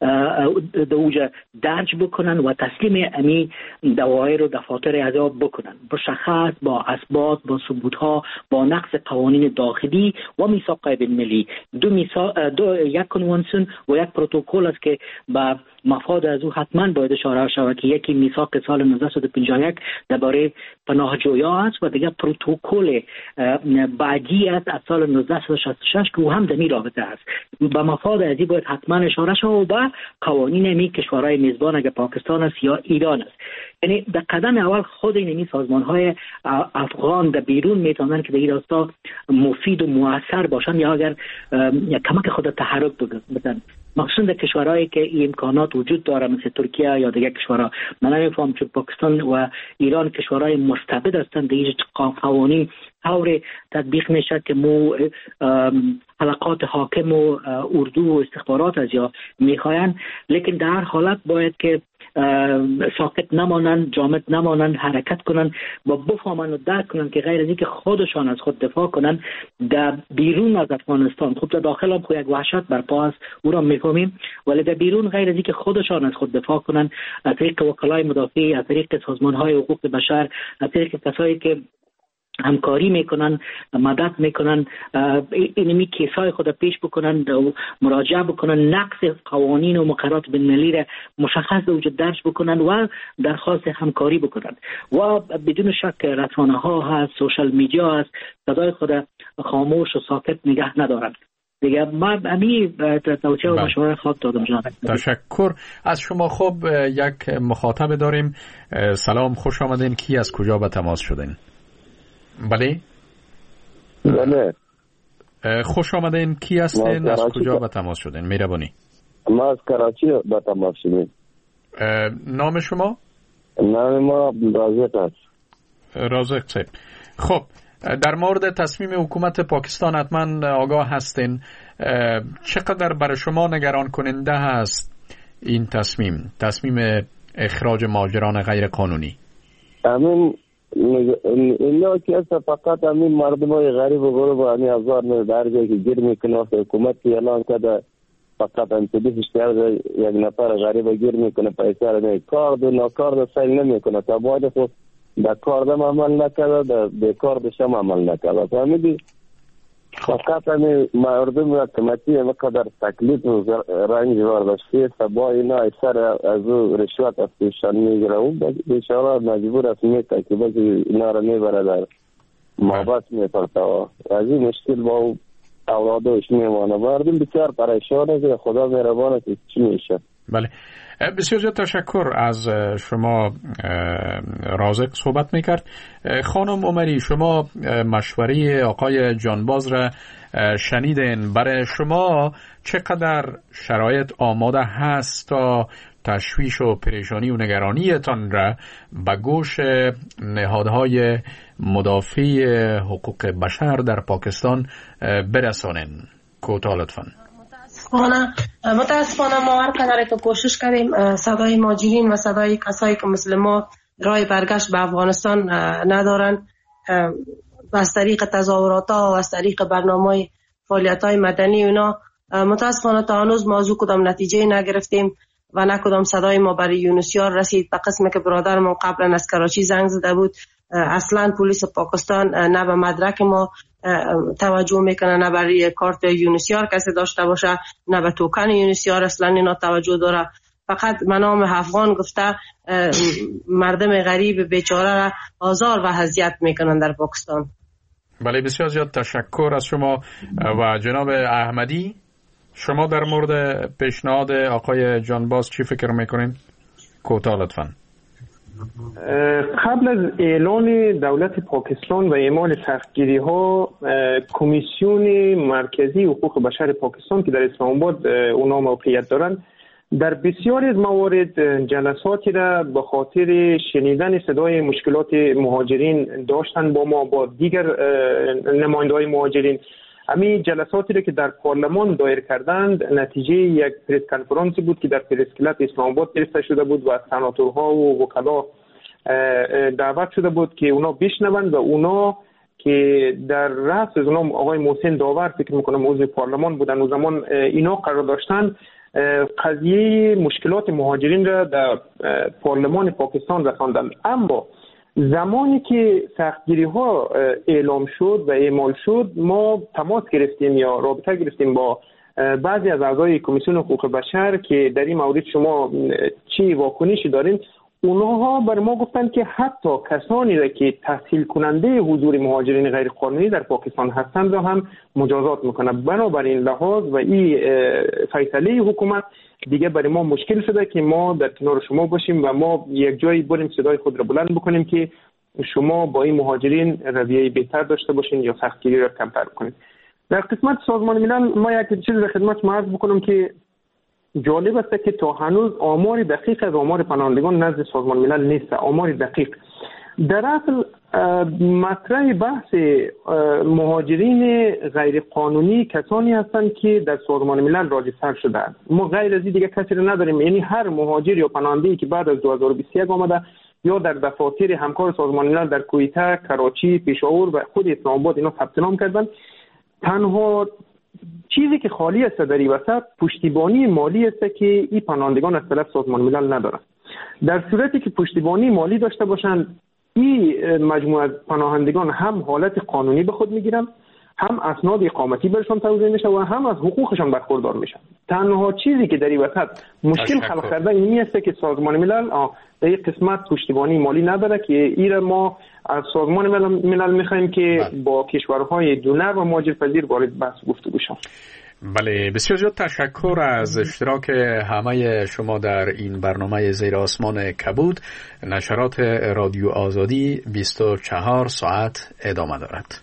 دوج درج بکنن و تسلیم امی دوایر و دفاتر عذاب بکنن، مشخص با اثبات، با ثبوت ها، با نقص قوانین داخلی و میثاق بین‌المللی. دو میثاق، دو یک کنوانسیون و یک پروتکل است که با مفاد از او حتما باید اشاره شود که یکی میثاق سال نوزده پنجاه و یک درباره پناهجویا است و دیگه پروتکل بعدی است از سال نوزده شصت و شش که او هم در این رابطه است. با مفاد از این باید حتما اشاره شود و با قوانین می کشورهای میزبان اگر پاکستان است یا ایران است. یعنی در قدم اول خود این سازمان های افغان در بیرون میتونن که در این راستا مفید و مؤثر باشن یا اگر کمک خود تحرک بدن، مخصوصا در کشورهایی که این امکانات وجود داره مثل ترکیه یا دیگر کشورها. من نمیفهم چون پاکستان و ایران کشورهای مستبد هستند، دیگه قوانین طور تطبیق میشه که مو حلقات حاکم و اردو و استخبارات از یا میخواین، لیکن در هر حالت باید که ساکت نمانن، جامد نمانن، حرکت کنن و بفهمن و درک کنن که غیر از اینکه خودشان از خود دفاع کنن در بیرون از افغانستان، خب در داخل هم خود یک وحشت برپا است، او را میفهمیم، ولی در بیرون غیر از اینکه خودشان از خود دفاع کنن از طریق وکلای مدافع، از طریق سازمان‌های حقوق بشر، از طریق کسایی که همکاری میکنن، مدد میکنن، اینمی کیسای خود پیش بکنن و مراجعه بکنن، نقص قوانین و مقررات بین‌المللی را مشخص به وجود درج بکنن و درخواست همکاری بکنن و بدون شک رسانه ها هست، سوشال میدیا هست، صدای خود خاموش و ساکت نگه ندارن. دیگه من امی توصیه و مشوره خواب دادم جناب. تشکر از شما. خب یک مخاطب داریم. سلام، خوش آمدین. کی از کجا به تماس شدین؟ بله بله خوش آمدین. کی هستین؟ از کجا به تماس شدین؟ مهربانی. ما از کراچی به تماس شدیم. نام شما؟ نام ما عبدالرازق است. رازق صاحب، خب در مورد تصمیم حکومت پاکستان حتما آگاه هستین. چقدر برای شما نگران کننده هست این تصمیم تصمیم اخراج مهاجران غیر قانونی؟ امین اینا که است فقط همین مردم های غریب و غریب و همین ازار در جایی که گیر میکنه حکومت که اعلان کرده فقط انتبیسش کرده یک نفر غریب گیر میکنه پیسه را نه کار دو ناکار دو سیل نمیکنه تا باید خود در کار دم عمل نکرده در بیکار دشم عمل نکرده فهمیدی فقط همین مردم را کمتی همقدر تکلیف و رنج وارداشتی سبا اینا اکثر از او رشوت از پیشان میگره اون بیشاره مجبور است میته که بازی اینا را میبره در محبت میپرده و از این مشکل با اولادش میمانه. مردم بسیار پریشان است، خدا مهربان است چی میشه. بله بسیار زیاد تشکر از شما رازق صحبت میکرد. خانم عمری، شما مشوره آقای جانباز را شنیدین. برای شما چقدر شرایط آماده هست تا تشویش و پریشانی و نگرانیتان را به گوش نهادهای مدافع حقوق بشر در پاکستان برسانین؟ کوتاه لطفاً. متاسفانه متاسفانه ما هر قدر که کوشش کردیم صدای مهاجرین و صدای کسایی که مثل ما راه برگشت به افغانستان ندارن و از طریق تظاهرات ها و از طریق برنامه فعالیت های مدنی اونا متاسفانه تا هنوز موضوع کدام نتیجه نگرفتیم و نه کدام صدای ما برای یونسیار رسید. به قسمی که برادرمون قبلا از کراچی زنگ زده بود، اصلا پلیس پاکستان نه به مدرک ما توجه میکنه، نه برای کارت یونسیار کسی داشته باشه، نه به توکن یونسیار اصلا اینا توجه داره. فقط منام افغان گفته مردم غریب بیچاره را آزار و اذیت میکنن در پاکستان. بله، بسیار زیاد تشکر از شما. و جناب احمدی، شما در مورد پیشنهاد آقای جانباز چی فکر میکنین؟ کوتاه لطفاً. قبل از اعلان دولت پاکستان و اعمال سختگیری ها، کمیسیون مرکزی حقوق بشر پاکستان که در اسلام آباد اونا موقعیت دارند، در بسیاری از موارد جلساتی را به خاطر شنیدن صدای مشکلات مهاجرین داشتن با ما، با دیگر نماینده‌های مهاجرین. همین جلساتی را که در پارلمان دایر کردند نتیجه یک پرس کنفرانسی بود که در پرس کلاب اسلام آباد گرفته شده بود و سناتورها و وکلا دعوت شده بود که اونا بشنوند و اونا که در رأس از اونا آقای محسن داور فکر میکنم عضو پارلمان بودن و زمان اینا قرار داشتن قضیه مشکلات مهاجرین را در پارلمان پاکستان رساندند. اما زمانی که سختگیری ها اعلام شد و اعمال شد، ما تماس گرفتیم یا رابطه گرفتیم با بعضی از اعضای کمیسیون حقوق بشر که در این مورد شما چی واکنشی دارین. اونها بر ما گفتند که حتی کسانی را که تحصیل کننده حضور مهاجرین غیر قانونی در پاکستان هستند را هم مجازات میکنه. بنابراین لحاظ و این فیصله حکومت دیگه برای ما مشکل شده که ما در کنار شما باشیم و ما یک جایی بریم صدای خود را بلند بکنیم که شما با این مهاجرین رویه بهتر داشته باشین یا سختگیری را کمتر کنید. در قسمت سازمان ملل ما یک چیز در خدمت عرض بکنم که جالب است که تا هنوز آمار دقیق از آمار پناهندگان نزد سازمان ملل نیست. آمار دقیق در اصل مطرح بحث مهاجرین غیر قانونی کسانی هستند که در سازمان ملل راجستر شدند. ما غیر از این دیگه کسی رو نداریم. یعنی هر مهاجر یا پناهنده‌ای که بعد از دو هزار و بیست و یک آمده یا در دفاتر همکار سازمان ملل در کویته، کراچی، پشاور و خود اسلام آباد اینا ثبت نام کردند. تنها چیزی که خالی است در این وسط پشتیبانی مالی است که این پناهندگان از طرف سازمان ملل ندارند. در صورتی که پشتیبانی مالی داشته باشند، این مجموعه از پناهندگان هم حالت قانونی به خود میگیرن، هم اسناد اقامتی برشان توزیع میشه و هم از حقوقشان برخوردار میشن. تنها چیزی که در این وسط مشکل خلق کرده اینی است که سازمان ملل در این قسمت پشتیبانی مالی نداره که این ما از سازمان ملل میخوایم که با کشورهای دونر و مهاجرپذیر وارد بحث گفتگو شود. بله، بسیار زیاد تشکر از اشتراک همه شما در این برنامه زیر آسمان کبود. نشرات رادیو آزادی بیست و چهار ساعت ادامه دارد.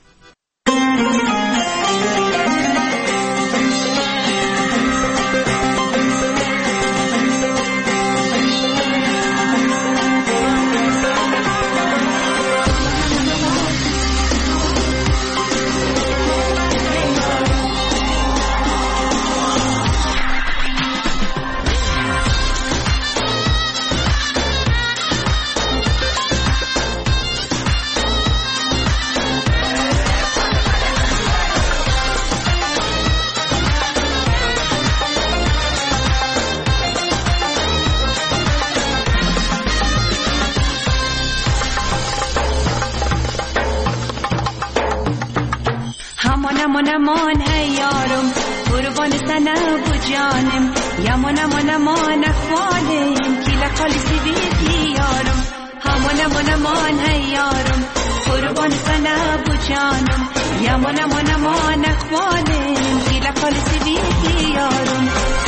امان امان هی یارم قربان سنه بو جانم یمان امان امان اخوانم کلا خالصی بیتی یارم امان امان امان هی یارم قربان سنه بو جانم یمان امان امان اخوانم کلا خالصی بیتی یارم